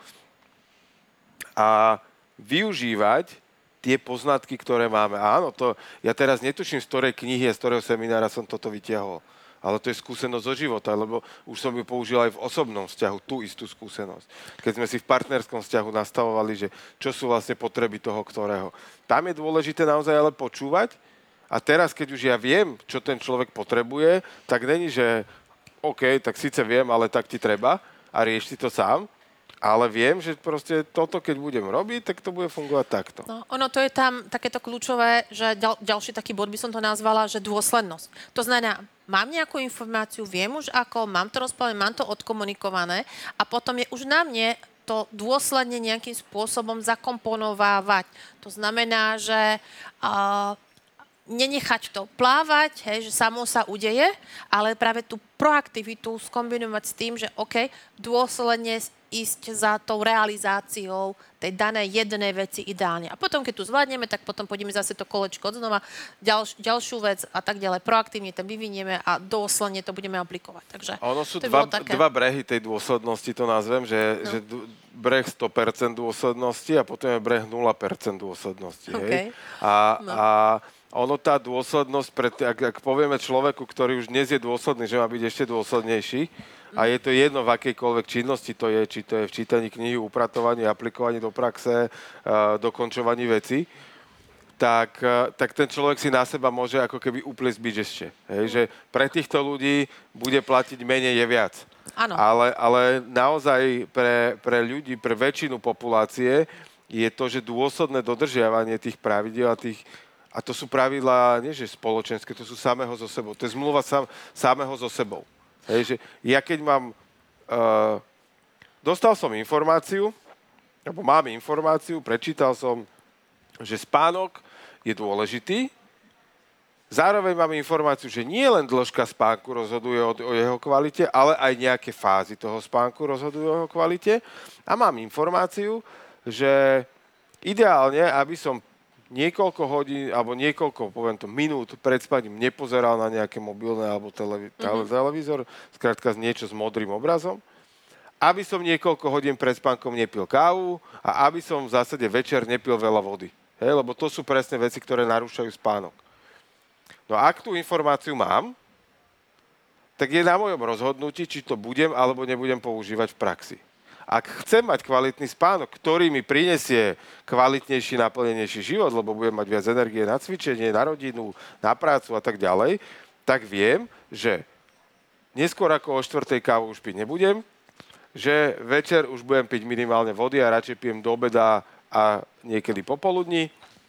a využívať tie poznatky, ktoré máme. Áno, to, ja teraz netuším, z ktorej knihy a z ktorého seminára som toto vytiahol. Ale to je skúsenosť zo života, lebo už som ju použil aj v osobnom vzťahu, tú istú skúsenosť. Keď sme si v partnerskom vzťahu nastavovali, že čo sú vlastne potreby toho, ktorého. Tam je dôležité naozaj ale počúvať a teraz, keď už ja viem, čo ten človek potrebuje, tak není, že OK, tak síce viem, ale tak ti treba a rieš si to sám, ale viem, že proste toto, keď budem robiť, tak to bude fungovať takto.
No, ono to je tam takéto kľúčové, že ďal, ďalší taký bod by som to nazvala, že dôslednosť. To znamená, mám nejakú informáciu, viem už ako, mám to rozpálené, mám to odkomunikované a potom je už na mne to dôsledne nejakým spôsobom zakomponovávať. To znamená, že uh, nenechať to plávať, hej, že samo sa udeje, ale práve tú proaktivitu skombinovať s tým, že OK, dôsledne ísť za tou realizáciou tej danej jednej veci ideálne. A potom, keď tu zvládneme, tak potom pôjdeme zase to kolečko odznova, ďalš, ďalšiu vec a tak ďalej. Proaktívne to vyvinieme a dôsledne to budeme aplikovať. Takže
ono sú dva, také... dva brehy tej dôslednosti, to nazvem, že, no. že breh sto percent dôslednosti a potom je breh nula percent dôslednosti.
Okay.
Hej? A, no. a ono tá dôslednosť, pred, ak, ak povieme človeku, ktorý už dnes je dôsledný, že má byť ešte dôslednejší, a je to jedno, v akejkoľvek činnosti to je, či to je v čítaní knihy, upratovaní, aplikovaní do praxe, dokončovaní veci, tak, tak ten človek si na seba môže ako keby upliesť byť ešte. Hej, že pre týchto ľudí bude platiť menej je viac.
Áno.
Ale, ale naozaj pre, pre ľudí, pre väčšinu populácie je to, že dôsledné dodržiavanie tých pravidiel a tých, a to sú pravidlá, nie že spoločenské, to sú samého so sebou. To je zmluva sam, samého so sebou. Hej, že ja keď mám, uh, dostal som informáciu, alebo mám informáciu, prečítal som, že spánok je dôležitý, zároveň mám informáciu, že nie len dĺžka spánku rozhoduje o, o jeho kvalite, ale aj nejaké fázy toho spánku rozhodujú o jeho kvalite. A mám informáciu, že ideálne, aby som niekoľko hodín, alebo niekoľko, poviem to, minút pred spaním nepozeral na nejaké mobilné alebo televí- mm-hmm. televízor, skrátka niečo s modrým obrazom, aby som niekoľko hodín pred spánkom nepil kávu a aby som v zásade večer nepil veľa vody. Hej, lebo to sú presne veci, ktoré narúšajú spánok. No a ak tú informáciu mám, tak je na mojom rozhodnutí, či to budem alebo nebudem používať v praxi. Ak chcem mať kvalitný spánok, ktorý mi prinesie kvalitnejší, naplnenejší život, lebo budem mať viac energie na cvičenie, na rodinu, na prácu a tak ďalej, tak viem, že neskôr ako o štvrtej kávu už piť nebudem, že večer už budem piť minimálne vody a radšej pijem do obeda a niekedy popoludní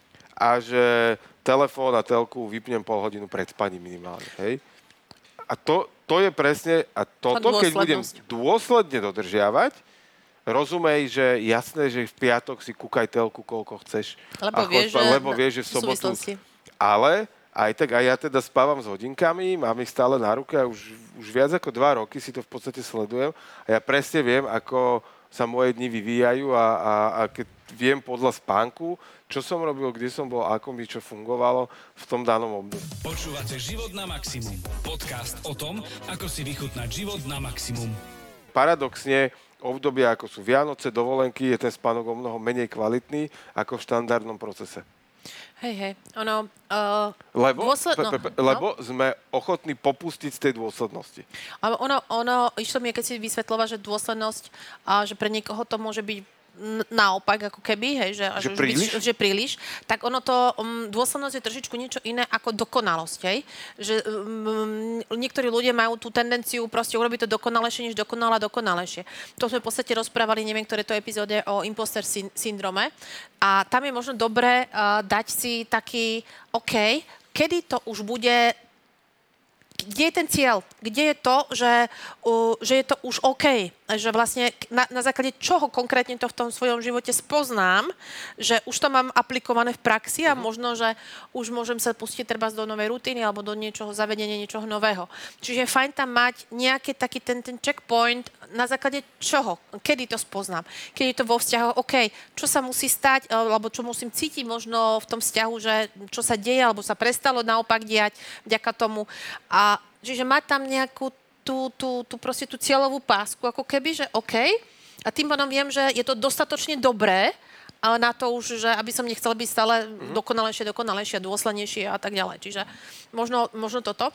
a že telefón a telku vypnem pol hodinu pred spaním minimálne. Hej? A to, to je presne, a toto, keď budem dôsledne dodržiavať, rozumej, že jasné, že v piatok si kúkaj telku, koľko chceš.
Lebo vieš,
že, lebo vieš, že v sobotu. Ale aj tak, aj ja teda spávam s hodinkami, mám ich stále na ruke a už, už viac ako dva roky si to v podstate sledujem a ja presne viem, ako sa moje dni vyvíjajú a, a, a keď viem podľa spánku, čo som robil, kde som bol, ako mi čo fungovalo v tom danom období.
Počúvate Život na maximum. Podcast o tom, ako si vychutnať život na maximum.
Paradoxne, obdobia ako sú Vianoce, dovolenky, je ten spánok o mnoho menej kvalitný ako v štandardnom procese.
Hej, hej, ono... Uh,
lebo,
dôsled... no,
pe, pe,
no.
lebo sme ochotní popustiť z tej dôslednosti.
Ale ono, ono, išlo mi, keď si vysvetľovať, že dôslednosť, a že pre niekoho to môže byť n- naopak, ako keby, hej, že,
že, príliš?
Byť, že príliš, tak ono to, um, dôslednosť je trošičku niečo iné ako dokonalosť, hej. Že um, niektorí ľudia majú tú tendenciu proste urobiť to dokonalejšie, než dokonala dokonalejšie. To sme v podstate rozprávali, neviem, ktoré to epizóde o imposter syn- syndrome. A tam je možno dobré uh, dať si taký, OK, kedy to už bude, kde je ten cieľ? Kde je to, že, uh, že je to už OK? Že vlastne na, na základe čoho konkrétne to v tom svojom živote spoznám, že už to mám aplikované v praxi a možno, že už môžem sa pustiť treba do novej rutiny alebo do niečoho, zavedenia niečoho nového. Čiže je fajn tam mať nejaký taký ten, ten checkpoint, na základe čoho? Kedy to spoznám? Keď je to vo vzťahu, OK, čo sa musí stať, alebo čo musím cítiť možno v tom vzťahu, že čo sa deje, alebo sa prestalo naopak diať vďaka tomu. A čiže mať tam nejakú tú, tú, tú, proste tú cieľovú pásku, ako keby, že OK. A tým pádom viem, že je to dostatočne dobré, ale na to už, že aby som nechcela byť stále mm-hmm. dokonalejšie, dokonalejšie, dôslednejšie a tak ďalej. Čiže možno, možno toto.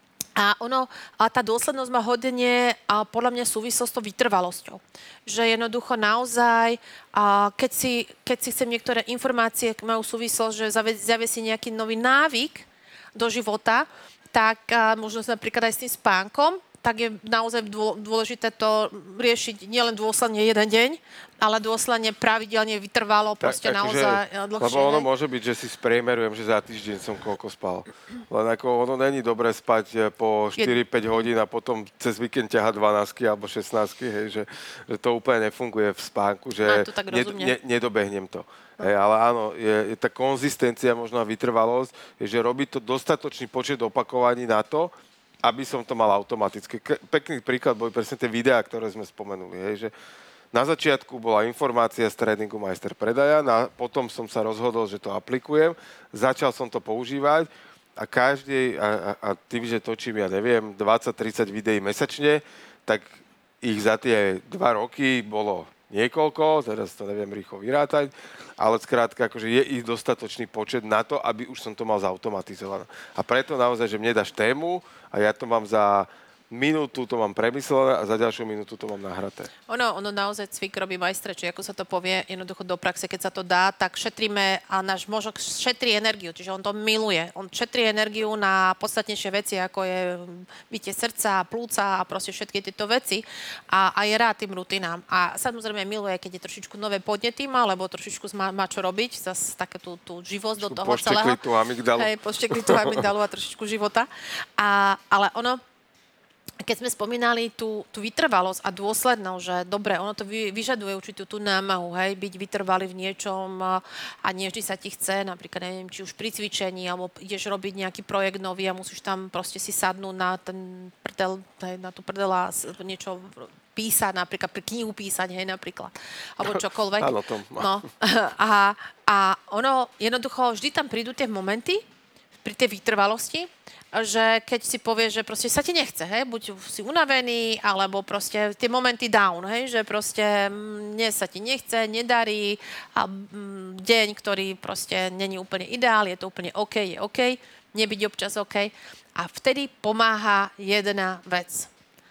A ono, a tá dôslednosť má hodne a podľa mňa súvislosť s tou vytrvalosťou. Že jednoducho naozaj, a keď, si, keď si chcem niektoré informácie, majú súvislosť, že zaviesí nejaký nový návyk do života, tak a možno napríklad aj s tým spánkom, tak je naozaj dôležité to riešiť nielen dôsledne jeden deň, ale dôsledne pravidelne vytrvalo, proste tak, naozaj že, dlhšie.
Lebo ono môže byť, že si spriemerujem, že za týždeň som koľko spal. Len ako ono není dobre spať po štyri päť hodín a potom cez víkend ťahať dvanásť alebo šestnásť, hej, že, že to úplne nefunguje v spánku, že ne, ne, nedobehnem to. Hej, ale áno, je, je tá konzistencia, možno vytrvalosť, je, že robiť to dostatočný počet opakovaní na to, aby som to mal automaticky. Pekný príklad boli presne tie videá, ktoré sme spomenuli. Hej, že na začiatku bola informácia z tréningu Majster predaja, na, potom som sa rozhodol, že to aplikujem, začal som to používať a každý, a, a, a tým, že točím, ja neviem, dvadsať tridsať videí mesačne, tak ich za tie dva roky bolo niekoľko, teraz to neviem rýchlo vyrátať, ale skrátka, akože je ich dostatočný počet na to, aby už som to mal zautomatizované. A preto naozaj, že mne dáš tému a ja to mám za minútu to mám premyslené a za ďalšiu minútu to mám nahraté.
Ono, ono naozaj cvik robí majstre, či ako sa to povie, jednoducho do praxe, keď sa to dá, tak šetríme a náš mozog šetrí energiu, čiže on to miluje. On šetrí energiu na podstatnejšie veci, ako je bitie srdca, plúca a proste všetky tieto veci a, a je rád tým rutinám. A samozrejme miluje, keď je trošičku nové podnety má, lebo trošičku má, má čo robiť, zase také tú, tú živosť do toho celého.
Poštekli tú amygdalu.
Hej, poštekli tú amygdalu a trošičku života. A, ale ono, keď sme spomínali tú, tú vytrvalosť a dôslednosť, že dobre, ono to vy, vyžaduje určitú tú námahu, hej, byť vytrvalý v niečom a, a nie vždy sa ti chce, napríklad, neviem, či už pri cvičení, alebo ideš robiť nejaký projekt nový a musíš tam proste si sadnúť na ten prdel, hej, na tú prdel a niečo písať, napríklad pri knihu písať, hej, napríklad, alebo čokoľvek.
Áno, to má.
No, a, a ono, jednoducho, vždy tam prídu tie momenty, pri tej vytrvalosti, že keď si povieš, že proste sa ti nechce, hej, buď si unavený, alebo proste tie momenty down, hej, že proste dnes sa ti nechce, nedarí a mm, deň, ktorý proste není úplne ideál, je to úplne OK, je OK, nebyť občas OK. A vtedy pomáha jedna vec.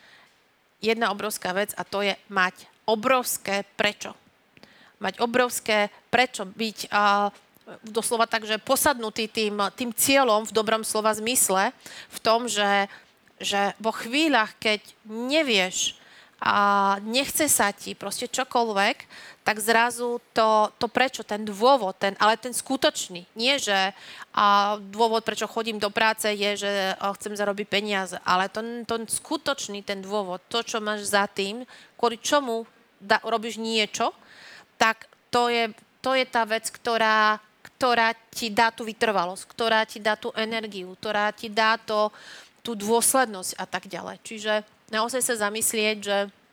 Jedna obrovská vec a to je mať obrovské prečo. Mať obrovské prečo byť... Uh, doslova tak, že posadnutý tým, tým cieľom v dobrom slova zmysle, v tom, že, že vo chvíľach, keď nevieš a nechce sa ti proste čokoľvek, tak zrazu to, to prečo, ten dôvod, ten, ale ten skutočný. Nie, že a dôvod, prečo chodím do práce, je, že a, chcem zarobiť peniaze, ale ten, ten skutočný, ten dôvod, to, čo máš za tým, kvôli čomu da, robíš niečo, tak to je, to je tá vec, ktorá ktorá ti dá tú vytrvalosť, ktorá ti dá tú energiu, ktorá ti dá to, tú dôslednosť a tak ďalej. Čiže naozaj sa zamyslieť, že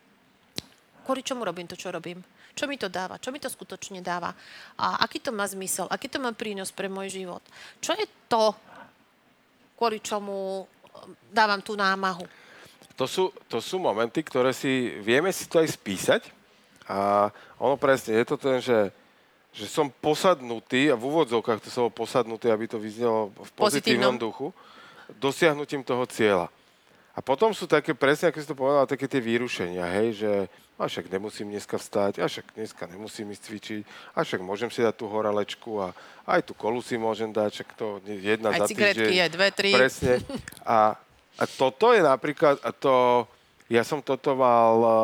kvôli čomu robím to, čo robím? Čo mi to dáva? Čo mi to skutočne dáva? A aký to má zmysel? Aký to má prínos pre môj život? Čo je to, kvôli čomu dávam tú námahu?
To sú, to sú momenty, ktoré si, vieme si to aj spísať a ono presne je to ten, že že som posadnutý, a v úvodzovkách to slovo posadnutý, aby to vyznelo v pozitívnom duchu, dosiahnutím toho cieľa. A potom sú také, presne ako si to povedala, také tie výrušenia, hej, že a však nemusím dneska vstať, a však dneska nemusím ísť cvičiť, a však môžem si dať tú horálečku a aj tú kolu si môžem dať, však to jedna
aj
za týždeň. Aj
cigaretky, aj dve, tri.
Presne. A, a toto je napríklad, a to, ja som toto mal uh,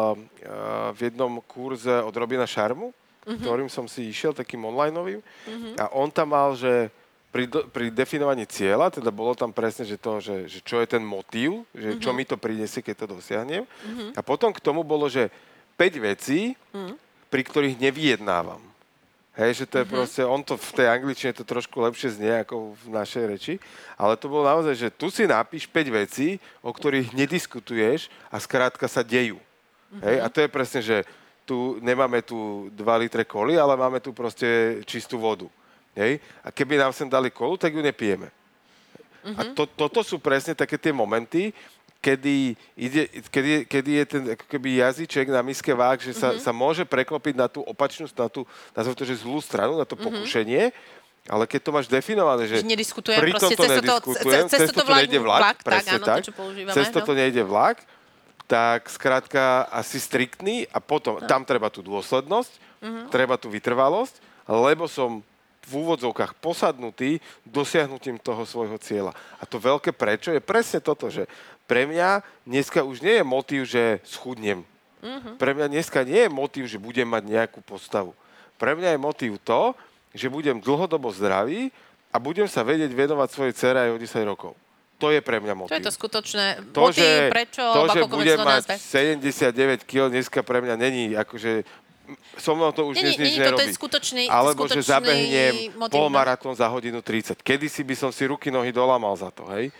v jednom kurze od Robina Sharmu, Uh-huh. ktorým som si išiel, takým onlineovým. Uh-huh. A on tam mal, že pri, do, pri definovaní cieľa, teda bolo tam presne, že, to, že, že čo je ten motív, že uh-huh. čo mi to prinesie, keď to dosiahnem. Uh-huh. A potom k tomu bolo, že päť vecí, uh-huh. pri ktorých nevyjednávam. Hej, že to je uh-huh. proste, on to v tej angličtine to trošku lepšie znie ako v našej reči, ale to bolo naozaj, že tu si napíš päť vecí, o ktorých nediskutuješ a skrátka sa dejú. Uh-huh. Hej, a to je presne, že tu nemáme tu dva litre koly, ale máme tu proste čistú vodu. Hej? A keby nám sem dali kolu, tak ju nepijeme. Uh-huh. A to, toto sú presne také tie momenty, kedy, ide, kedy, kedy je ten ako keby jazyček na miske váh, že sa, uh-huh. sa môže preklopiť na tú opačnú, na tú, nazvem to, že zlú stranu, na to uh-huh. pokušenie, ale keď to máš definované, že,
že nediskutujem,
pri
proste
tomto
cez
nediskutujem,
cez, cez, cez toto
nejde vlak,
vlak
presne
tak, áno,
tak,
to, čo používame,
cez toto
no.
nejde vlak, tak skrátka asi striktný a potom no. tam treba tú dôslednosť, uh-huh. treba tú vytrvalosť, lebo som v úvodzovkách posadnutý dosiahnutím toho svojho cieľa. A to veľké prečo je presne toto, že pre mňa dneska už nie je motív, že schudnem. Uh-huh. Pre mňa dneska nie je motív, že budem mať nejakú postavu. Pre mňa je motív to, že budem dlhodobo zdravý a budem sa vedieť venovať svojej dcere aj o desať rokov. To je pre mňa motív.
To je to skutočné
to,
motív,
že,
prečo,
to, že
ako
budem
to
mať
nazve.
sedemdesiatdeväť kilogramov, dneska pre mňa není, akože so mnou to už
nie,
dnes
nie,
nič
nie,
nerobí.
To je skutočný,
Alebo
skutočný
že zabehnem
motív,
polmaratón za hodinu tridsať. Kedysi by som si ruky, nohy dolámal za to, hej?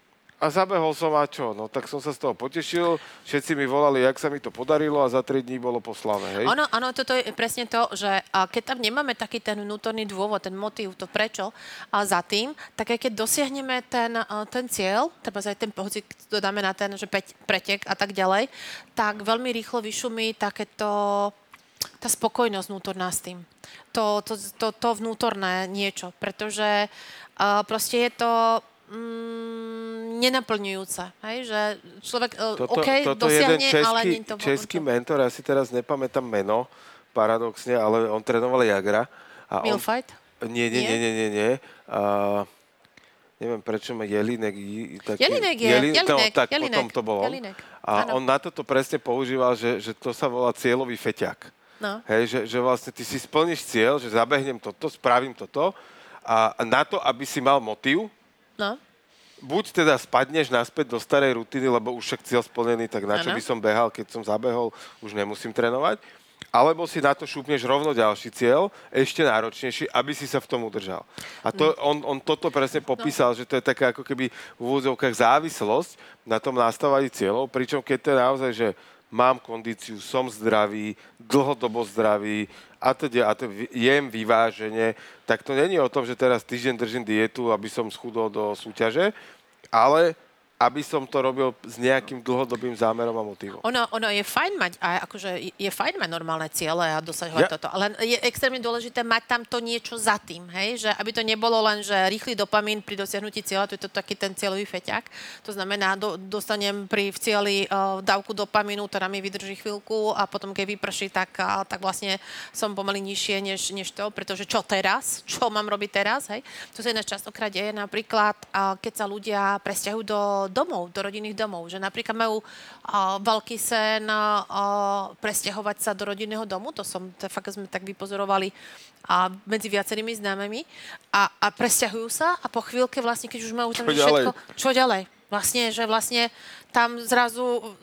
A zabehol som a čo? No tak som sa z toho potešil, všetci mi volali, jak sa mi to podarilo a za tri dní bolo poslané, hej?
Áno, áno, toto je presne to, že a keď tam nemáme taký ten vnútorný dôvod, ten motív, to prečo a za tým, tak aj keď dosiahneme ten, ten cieľ, treba aj ten, hoci dodáme na ten, že peť, pretek a tak ďalej, tak veľmi rýchlo vyšumí takéto, tá spokojnosť vnútorná s tým. To, to, to, to vnútorné niečo, pretože uh, proste je to mm, nenaplňujúce. Hej? Že človek,
Toto,
OK,
toto
dosiahne,
jeden český,
ale nie to...
český
to...
mentor, ja si teraz nepamätám meno, paradoxne, ale on trénoval Jagra. A on,
Milfight?
Nie, nie, nie, nie, nie, nie. Uh, neviem, prečo má Jelinek. Taký,
Jelinek je,
Jelin,
Jelinek.
No, tak
Jelinek,
potom to bol on.
Jelinek.
A
Áno.
on na toto presne používal, že, že to sa volá cieľový feťák.
No.
Hej, že, že vlastne ty si splníš cieľ, že zabehnem toto, spravím toto a na to, aby si mal motív,
No.
buď teda spadneš naspäť do starej rutiny, lebo už však cieľ splnený, tak na čo
Ano.
by som behal, keď som zabehol, už nemusím trénovať. Alebo si na to šúpneš rovno ďalší cieľ, ešte náročnejší, aby si sa v tom udržal. A to, on, on toto presne popísal, no. že to je taká ako keby v úvodzovkách závislosť na tom nastavovaní cieľov, pričom keď to je naozaj, že mám kondíciu, som zdravý, dlhodobo zdravý, a teda, a teda jem vyvážene, tak to není o tom, že teraz týždeň držím dietu, aby som schudol do súťaže, ale aby som to robil s nejakým dlhodobým zámerom a motivom.
Ono, ono je fajn mať, a akože je fajn mať normálne ciele a dosahovať
Ja-
toto, ale je extrémne dôležité mať tam to niečo za tým, hej? Že aby to nebolo len, že rýchly dopamín pri dosiahnutí cieľa, to je to taký ten cieľový feťák. To znamená, do, dostanem pri v cieli uh, dávku dopamínu, ktorá mi vydrží chvíľku a potom, keď vyprší, tak, uh, tak vlastne som pomaly nižšie než, než to, pretože čo teraz? Čo mám robiť teraz, hej? To sa ináč častokrát deje napríklad, uh, keď sa ľudia presťahujú do domov, do rodinných domov, že napríklad majú uh, veľký sen uh, presťahovať sa do rodinného domu, to som, to fakt sme tak vypozorovali a medzi viacerými známymi a, a presťahujú sa a po chvíľke vlastne, keď už majú tam
Čo
všetko,
ďalej?
čo ďalej? Vlastne, že vlastne tam zrazu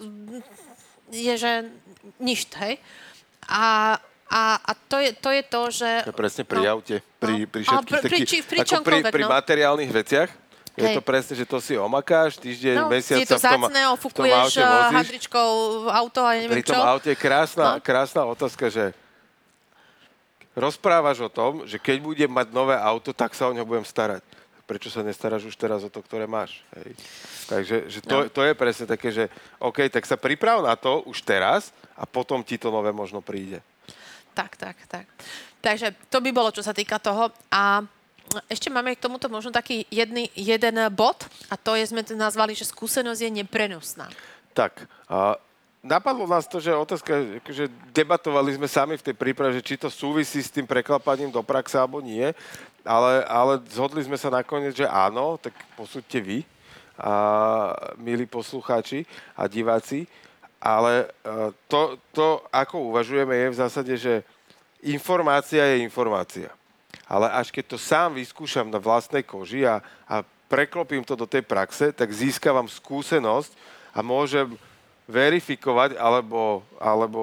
je, že nič, hej? A, a, a to, je, to je to, že...
To je presne pri
no,
aute, pri,
no.
pri
Ale
všetkých
pri- pri
takých,
či- pri
ako pri,
čomkoľvek,
pri
no.
materiálnych veciach. Je
Hej.
to presne, že to si omakáš, týždeň,
No,
mesiac
je to
sa v tom,
zácne,
v tom
ofúkuješ
aute vozíš.
hadričkou auto a neviem
Pri tom
čo.
aute je krásna,
No.
krásna otázka, že rozprávaš o tom, že keď budem mať nové auto, tak sa o ňo budem starať. Prečo sa nestaráš už teraz o to, ktoré máš? Hej. Takže že to,
No.
to je presne také, že OK, tak sa priprav na to už teraz a potom ti to nové možno príde.
Tak, tak, tak. Takže to by bolo, čo sa týka toho. A ešte máme k tomuto možno taký jedný, jeden bod a to je, sme to nazvali, že skúsenosť je neprenosná.
Tak, a napadlo nás to, že otázka, že debatovali sme sami v tej príprave, že či to súvisí s tým preklapaním do praxe alebo nie, ale, ale zhodli sme sa nakoniec, že áno, tak posúďte vy, a, milí poslucháči a diváci, ale a, to, to, ako uvažujeme, je v zásade, že informácia je informácia. Ale až keď to sám vyskúšam na vlastnej koži a, a preklopím to do tej praxe, tak získavam skúsenosť a môžem verifikovať alebo, alebo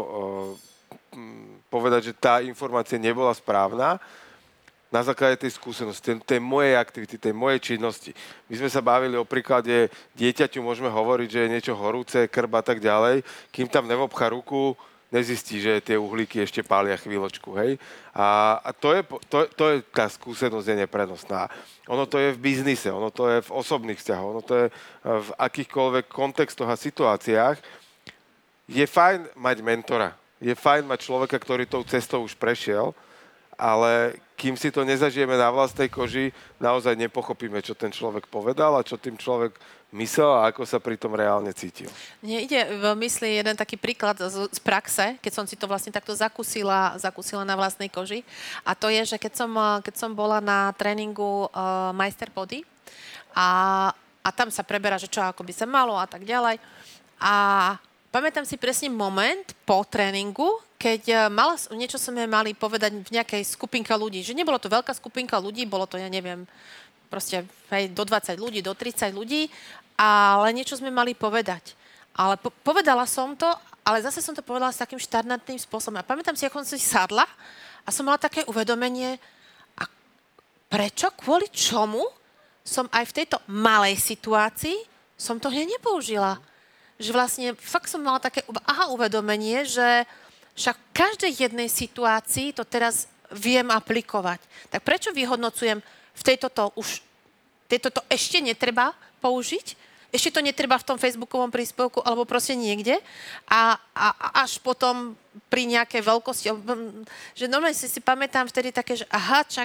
uh, povedať, že tá informácia nebola správna na základe tej skúsenosti, tej, tej mojej aktivity, tej mojej činnosti. My sme sa bavili o príklade dieťaťu, môžeme hovoriť, že je niečo horúce, krb a tak ďalej, kým tam nevobchá ruku, nezistí, že tie uhlíky ešte pália chvíľočku, hej. A, a to, je, to, to je tá skúsenosť je neprenosná. Ono to je v biznise, ono to je v osobných vzťahoch, ono to je v akýchkoľvek kontextoch a situáciách. Je fajn mať mentora, je fajn mať človeka, ktorý tou cestou už prešiel, ale kým si to nezažijeme na vlastnej koži, naozaj nepochopíme, čo ten človek povedal a čo tým človek myslel a ako sa pri tom reálne cítil.
Mne ide v mysli jeden taký príklad z, z praxe, keď som si to vlastne takto zakúsila, zakúsila na vlastnej koži. A to je, že keď som, keď som bola na tréningu uh, Meister Body a, a tam sa preberá, že čo ako by sa malo a tak ďalej. A pamätám si presne moment po tréningu, keď mala, niečo sme mali povedať v nejakej skupinke ľudí. Že nebolo to veľká skupinka ľudí, bolo to, ja neviem, proste hej, do dvadsať ľudí, do tridsať ľudí, ale niečo sme mali povedať. Ale po- povedala som to, ale zase som to povedala s takým štandardným spôsobom. A pamätám si, ako som si sadla a som mala také uvedomenie, a prečo, kvôli čomu som aj v tejto malej situácii som to hneď nepoužila. Že vlastne fakt som mala také aha uvedomenie, že však v každej jednej situácii to teraz viem aplikovať. Tak prečo vyhodnocujem v tejto to už, tejto to ešte netreba použiť, ešte to netreba v tom facebookovom príspevku alebo proste niekde a, a, a až potom pri nejakej veľkosti, že normálne si si pamätám vtedy také, že aha, čak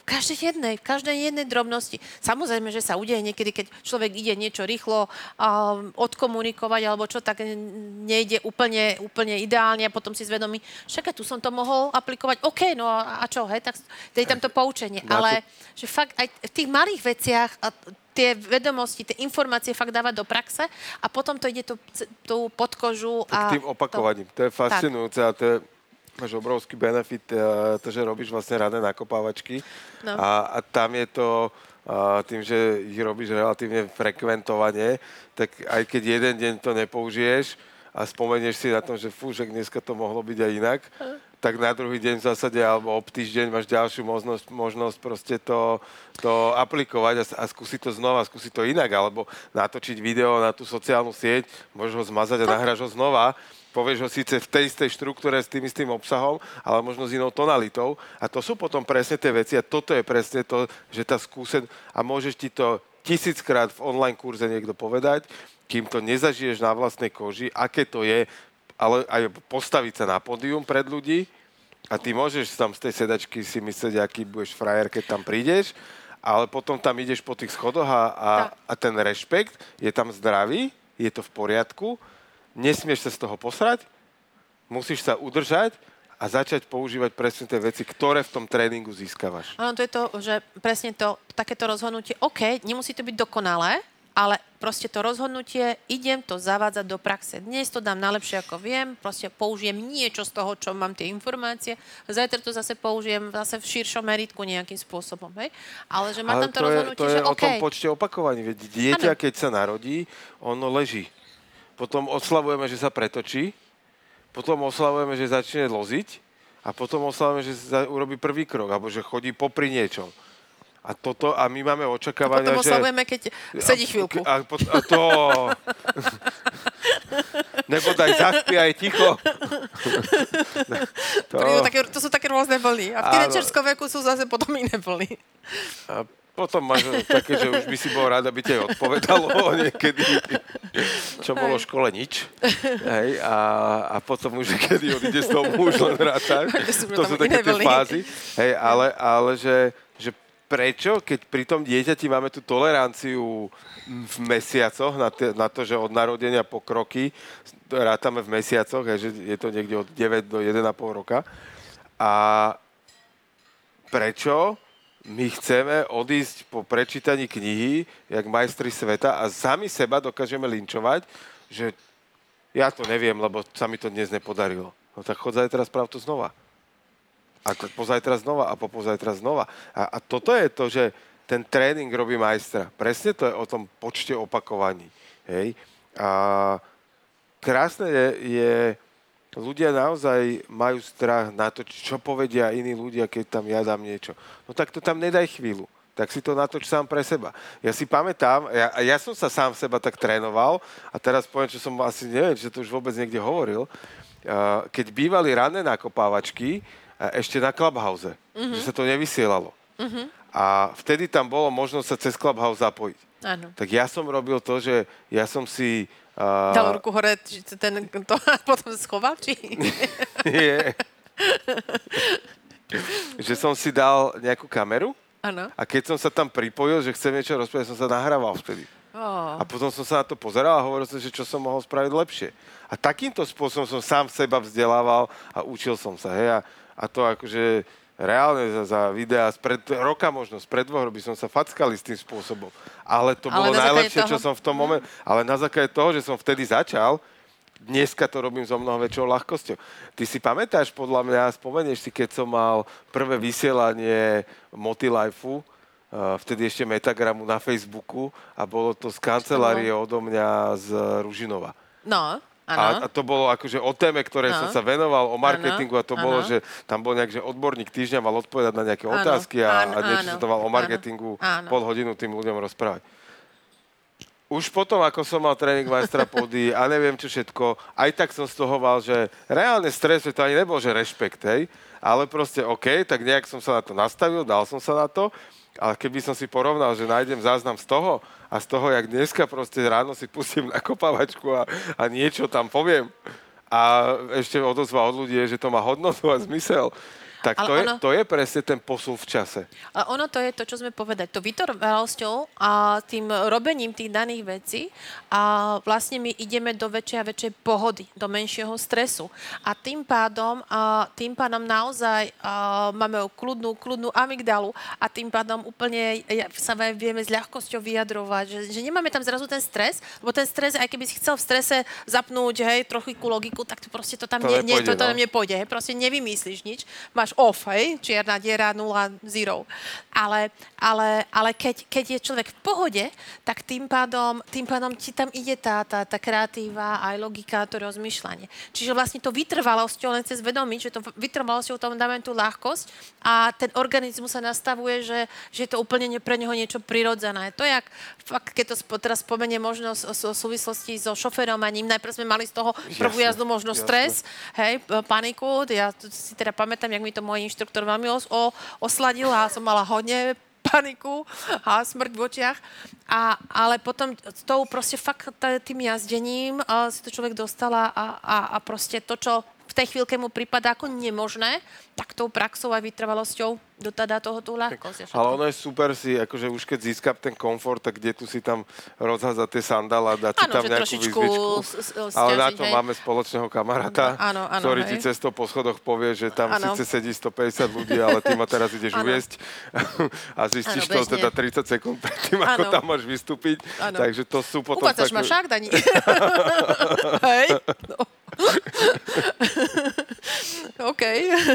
V každej jednej, v každej jednej drobnosti. Samozrejme, že sa udeje niekedy, keď človek ide niečo rýchlo um, odkomunikovať, alebo čo, tak nejde úplne, úplne ideálne a potom si zvedomí, však tu som to mohol aplikovať, OK, no a, a čo, hej, tak je tam to poučenie.
Na
Ale že fakt aj v tých malých veciach a tie vedomosti, tie informácie fakt dávať do praxe a potom to ide tú, tú podkožu.
A k tým opakovaním. To, to je fascinujúce a to je, máš obrovský benefit, to, že robíš vlastne rané nakopávačky
No.
a, a tam je to a tým, že ich robíš relatívne frekventovane, tak aj keď jeden deň to nepoužiješ a spomenieš si na tom, že fú, že dneska to mohlo byť aj inak, tak na druhý deň v zásade alebo ob týždeň máš ďalšiu možnosť, možnosť proste to, to aplikovať a, a skúsiť to znova, skúsiť to inak, alebo natočiť video na tú sociálnu sieť, môžeš ho zmazať a nahráš ho znova, povieš ho síce v tej istej štruktúre s tým istým obsahom, ale možno s inou tonalitou a to sú potom presne tie veci a toto je presne to, že tá skúsenosť a môžeš ti to tisíckrát v online kurze niekto povedať, kým to nezažiješ na vlastnej koži, aké to je, ale aj postaviť sa na pódium pred ľudí a ty môžeš tam z tej sedačky si myslieť, aký budeš frajer, keď tam prídeš, ale potom tam ideš po tých schodoch a, a, a ten rešpekt je tam zdravý, je to v poriadku, nesmieš sa z toho posrať, musíš sa udržať a začať používať presne tie veci, ktoré v tom tréningu získavaš.
Áno, to je to, že presne to, takéto rozhodnutie, OK, nemusí to byť dokonalé, ale proste to rozhodnutie, idem to zavádzať do praxe. Dnes to dám najlepšie, ako viem, proste použijem niečo z toho, čo mám tie informácie, zajtra to zase použijem zase v širšom meritku nejakým spôsobom, hej? Ale že má
Ale
tam to,
to
rozhodnutie,
je, to je
že
o
OK.
tom počte opakovaní. Veď dieťa,
Ano.
keď sa narodí, ono leží. Potom oslavujeme, že sa pretočí, potom oslavujeme, že začne loziť a potom oslavujeme, že sa urobí prvý krok, alebo že chodí popri niečom. A toto, a my máme
A
očakávania,
potom
že...
oslavujeme, keď sedí chvíľku.
A, a, a to... Nebodaj zaspí aj ticho. to...
Prídu také, to sú také rôzne vlny. A v tínedžerskom veku sú zase potom iné vlny.
A potom máš také, že už by si bol rád, aby ti aj odpovedalo niekedy, čo bolo v škole nič. Hej, a, a potom už kedy odíde z toho už len rátaš. To sú také tie fázy. Hej, ale, ale že, že prečo, keď pri tom dieťati máme tú toleranciu v mesiacoch na, te, na to, že od narodenia po kroky rátame v mesiacoch, hej, že je to niekde od deväť do jeden a pol roka. A prečo my chceme odísť po prečítaní knihy, jak majstri sveta a sami seba dokážeme linčovať, že ja to neviem, lebo sa mi to dnes nepodarilo. No tak chod zajtra, sprav to znova. A pozajtra znova a popozajtra znova. A, a toto je to, že ten tréning robí majstra. Presne to je o tom počte opakovaní. Hej? A krásne je, je, ľudia naozaj majú strach na to, čo povedia iní ľudia, keď tam ja dám niečo. No tak to tam nedaj chvíľu. Tak si to natoč sám pre seba. Ja si pamätám, ja, ja som sa sám seba tak trénoval a teraz poviem, čo som asi, neviem, že to už vôbec niekde hovoril, keď bývali rané nakopávačky, ešte na Clubhouse, mm-hmm. že sa to nevysielalo. Mm-hmm. A vtedy tam bolo možnosť sa cez Clubhouse zapojiť.
Áno.
Tak ja som robil to, že ja som si... Uh...
Dal ruku hore, či ten to potom schoval, či...
Nie. Že som si dal nejakú kameru
Áno.
a keď som sa tam pripojil, že chcem niečo rozprávať, som sa nahrával vtedy.
Oh.
A potom som sa na to pozeral a hovoril som, že čo som mohol spraviť lepšie. A takýmto spôsobom som sám seba vzdelával a učil som sa. Hej? A, a to akože reálne za, za videá spred roka možno, spred dvoch by som sa fackali s tým spôsobom. Ale to
ale
bolo najlepšie,
toho...
čo som v tom momente... Ale na základe toho, že som vtedy začal, dneska to robím so mnoho väčšou ľahkosťou. Ty si pamätáš, podľa mňa, spomenieš si, keď som mal prvé vysielanie Motilife-u, uh, vtedy ešte Metagramu na Facebooku a bolo to z kancelárie odo mňa z Ružinova.
No,
A, a to bolo akože o téme, ktoré
no.
som sa venoval, o marketingu a to
ano.
bolo, že tam bol nejak, že odborník týždňa mal odpovedať na nejaké
ano.
otázky a,
ano,
a niečo
ano.
sa to mal o marketingu
ano.
pol hodinu tým ľuďom rozprávať. Už potom, ako som mal tréning majstra pôdy a neviem čo všetko, aj tak som z toho mal, že reálne stres, že to ani nebol, že rešpekt, hej, ale proste OK, tak nejak som sa na to nastavil, dal som sa na to, ale keby som si porovnal, že nájdem záznam z toho a z toho, jak dneska proste ráno si pustím nakopávačku a, a niečo tam poviem a ešte odozva od ľudí, že to má hodnotu a zmysel. Tak to, ono, je, to je presne ten posun v čase.
A ono to je to, čo sme povedali. To vytrvalosťou a tým robením tých daných vecí a vlastne my ideme do väčšej a väčšej pohody, do menšieho stresu. A tým pádom, a tým pádom naozaj a máme kľudnú, kľudnú amygdalu a tým pádom úplne sa vieme s ľahkosťou vyjadrovať, že, že nemáme tam zrazu ten stres, lebo ten stres, aj keby si chcel v strese zapnúť, hej, trochu logiku, tak to proste to tam,
to
nie,
nepôjde,
nie, to, to
no.
tam nepôjde. Hej. Proste nevymyslíš nič. Máš off, hej, čierna diera, nula, zero. Ale, ale, ale keď, keď je človek v pohode, tak tým pádom, tým pádom ti tam ide tá, tá, tá kreatíva, aj logika, to rozmýšľanie. Čiže vlastne to vytrvalosťou, len chce zvedomiť, že to vytrvalosťou tam dáme tú ľahkosť a ten organizmus sa nastavuje, že, že je to úplne pre neho niečo prirodzené. To je, jak, fakt, keď to spo, teraz spomenie možno v súvislosti so šoférovaním, najprv sme mali z toho prvú jazdu možno stres, hej, paniku. Ja si teda pamätám, jak mi to môj inštruktor veľmi os- o, osladil a som mala hodne paniku a smrť v očiach. A, ale potom s tou proste fakt tým jazdením a, si to človek dostala a, a, a proste to, čo v tej chvíľke mu prípada ako nemožné, tak tou praxou a vytrvalosťou dotadá toho tú ľahkosť.
Ale ono je super si, akože už keď získam ten komfort, tak kde tu si tam rozházať tie sandála, dať si tam nejakú výzvičku. Ale na to hej. Máme spoločného kamaráta,
áno, áno,
ktorý
hej.
ti cestou po schodoch povie, že tam
áno.
síce sedí stopäťdesiat ľudí, ale ty ma teraz ideš
áno.
uviesť a zistíš
áno,
to teda tridsať sekúnd predtým, ako
áno.
tam máš vystúpiť.
Áno.
Takže to sú potom...
Uvádzaš
takú...
ma však, Dani. Hej. No. OK.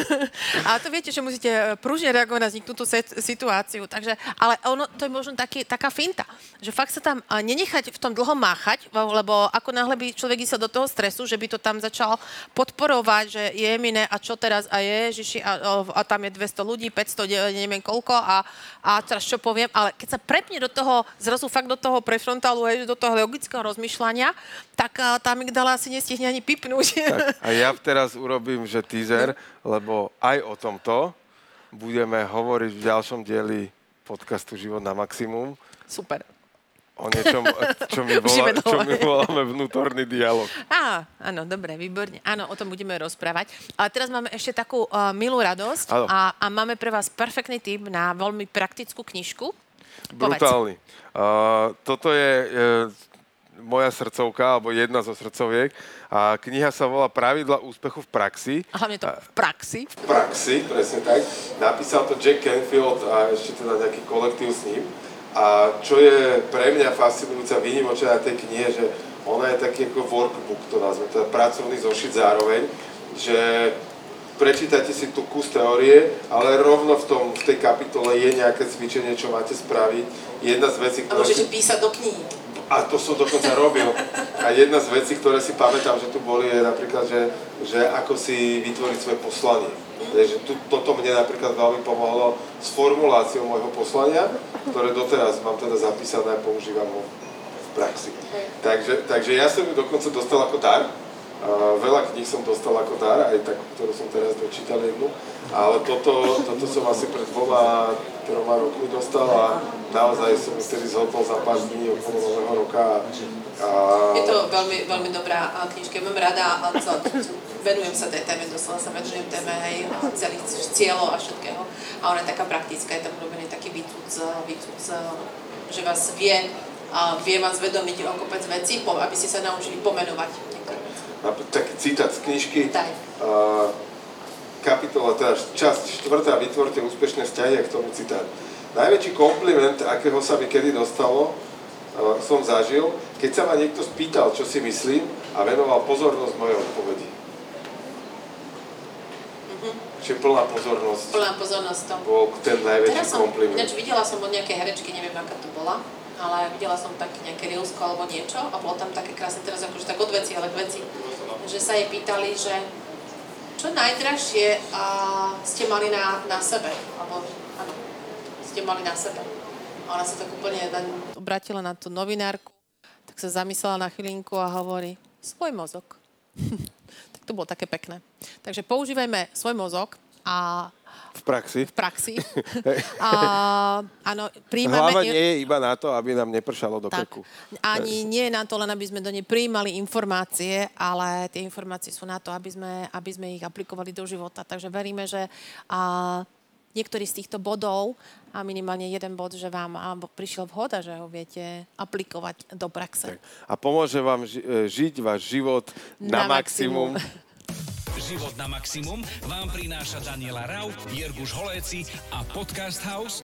A to viete, že musíte pružne reagovať na vzniknutú situáciu. Takže, ale ono, to je možno taký, taká finta, že fakt sa tam nenechať v tom dlho máchať, lebo ako náhle by človek išiel do toho stresu, že by to tam začal podporovať, že je mi ne, a čo teraz a je, Ježiši, a, a tam je dvesto ľudí, päťsto, neviem koľko a, a teraz čo poviem, ale keď sa prepne do toho, zrazu fakt do toho prefrontálu, hej, do toho logického rozmýšľania, tak tá amygdala asi nestihne ani pipnúť.
Tak, a ja teraz urobím, že teaser, lebo aj o tomto budeme hovoriť v ďalšom dieli podcastu Život na maximum.
Super.
O niečom, čo my, volá, čo my voláme vnútorný dialog.
Á, áno, dobre, výborne. Áno, o tom budeme rozprávať. Ale teraz máme ešte takú uh, milú radosť a, a máme pre vás perfektný tip na veľmi praktickú knižku.
Brutálny. Uh, toto je... Uh, moja srdcovka, alebo jedna zo srdcoviek. A kniha sa volá Pravidla úspechu v praxi.
A hlavne to v praxi.
V praxi, presne tak. Napísal to Jack Canfield a ešte teda nejaký kolektív s ním. A čo je pre mňa fascinujúca výnimočná na tej knihe, že ona je taký ako workbook, to nazveme, teda pracovný zošit zároveň, že prečítate si tu kus teórie, ale rovno v, tom, v tej kapitole je nejaké cvičenie, čo máte spraviť. Jedna z vecí,
ktoré... A môžete si... písať do knihy.
A to som dokonca robil. A jedna z vecí, ktoré si pamätám, že tu boli, je napríklad, že, že ako si vytvoriť svoje poslanie. Takže tu, toto mne napríklad veľmi pomohlo s formuláciou môjho poslania, ktoré doteraz mám teda zapísané a používam ho v praxi. Takže, takže ja som ju dokonca dostal ako dar. Uh, veľa kníh som dostal ako dar, aj takú, ktorú som teraz dočítal jednu. Ale toto, toto som asi pred dvoma, troma rokmi dostal a naozaj som vtedy zhodol za pár dní okolo nového roka. A...
Je to veľmi, veľmi dobrá knižka, mám rada a venujem sa tej téme, doslova sa venujem téme hej, celých cieľov a všetkého. A ona je taká praktická, je tam urobený taký výcud, výcud že vás vie, vie vás vedomiť o kopec vecí, aby ste sa naučili pomenovať.
Taký citát z knižky.
Uh,
kapitola, teda časť štvrtá, vytvorte úspešné vzťahy a k tomu citát. Najväčší kompliment, akého sa mi kedy dostalo, uh, som zažil, keď sa ma niekto spýtal, čo si myslím a venoval pozornosť mojej odpovedi. Uh-huh. Čiže plná pozornosť.
Plná pozornosť to.
Bol ten najväčší
som,
kompliment.
Ináč videla som od nejakej herečky, neviem, aká to bola, ale videla som tak nejaké reelsko alebo niečo a bolo tam také krásne teraz akože tak od veci, ale k veci, že sa jej pýtali, že čo najdražšie a ste mali na, na sebe, alebo áno, ste mali na sebe. A ona sa tak úplne obratila na tú novinárku, tak sa zamyslela na chvíľinku a hovorí, svoj mozog. Tak to bolo také pekné. Takže používajme svoj mozog a
V praxi?
V praxi. A, áno, príjmame...
Hlava nie je iba na to, aby nám nepršalo do
tak,
krku.
ani nie je na to, len aby sme do nej prijímali informácie, ale tie informácie sú na to, aby sme, aby sme ich aplikovali do života. Takže veríme, že a, niektorý z týchto bodov, a minimálne jeden bod, že vám a, prišiel vhod a že ho viete aplikovať do praxe.
Tak. A pomôže vám ži- žiť váš život na, na maximum. maximum.
Život na maximum vám prináša Daniela Rau, Jirguš Holéci a Podcast House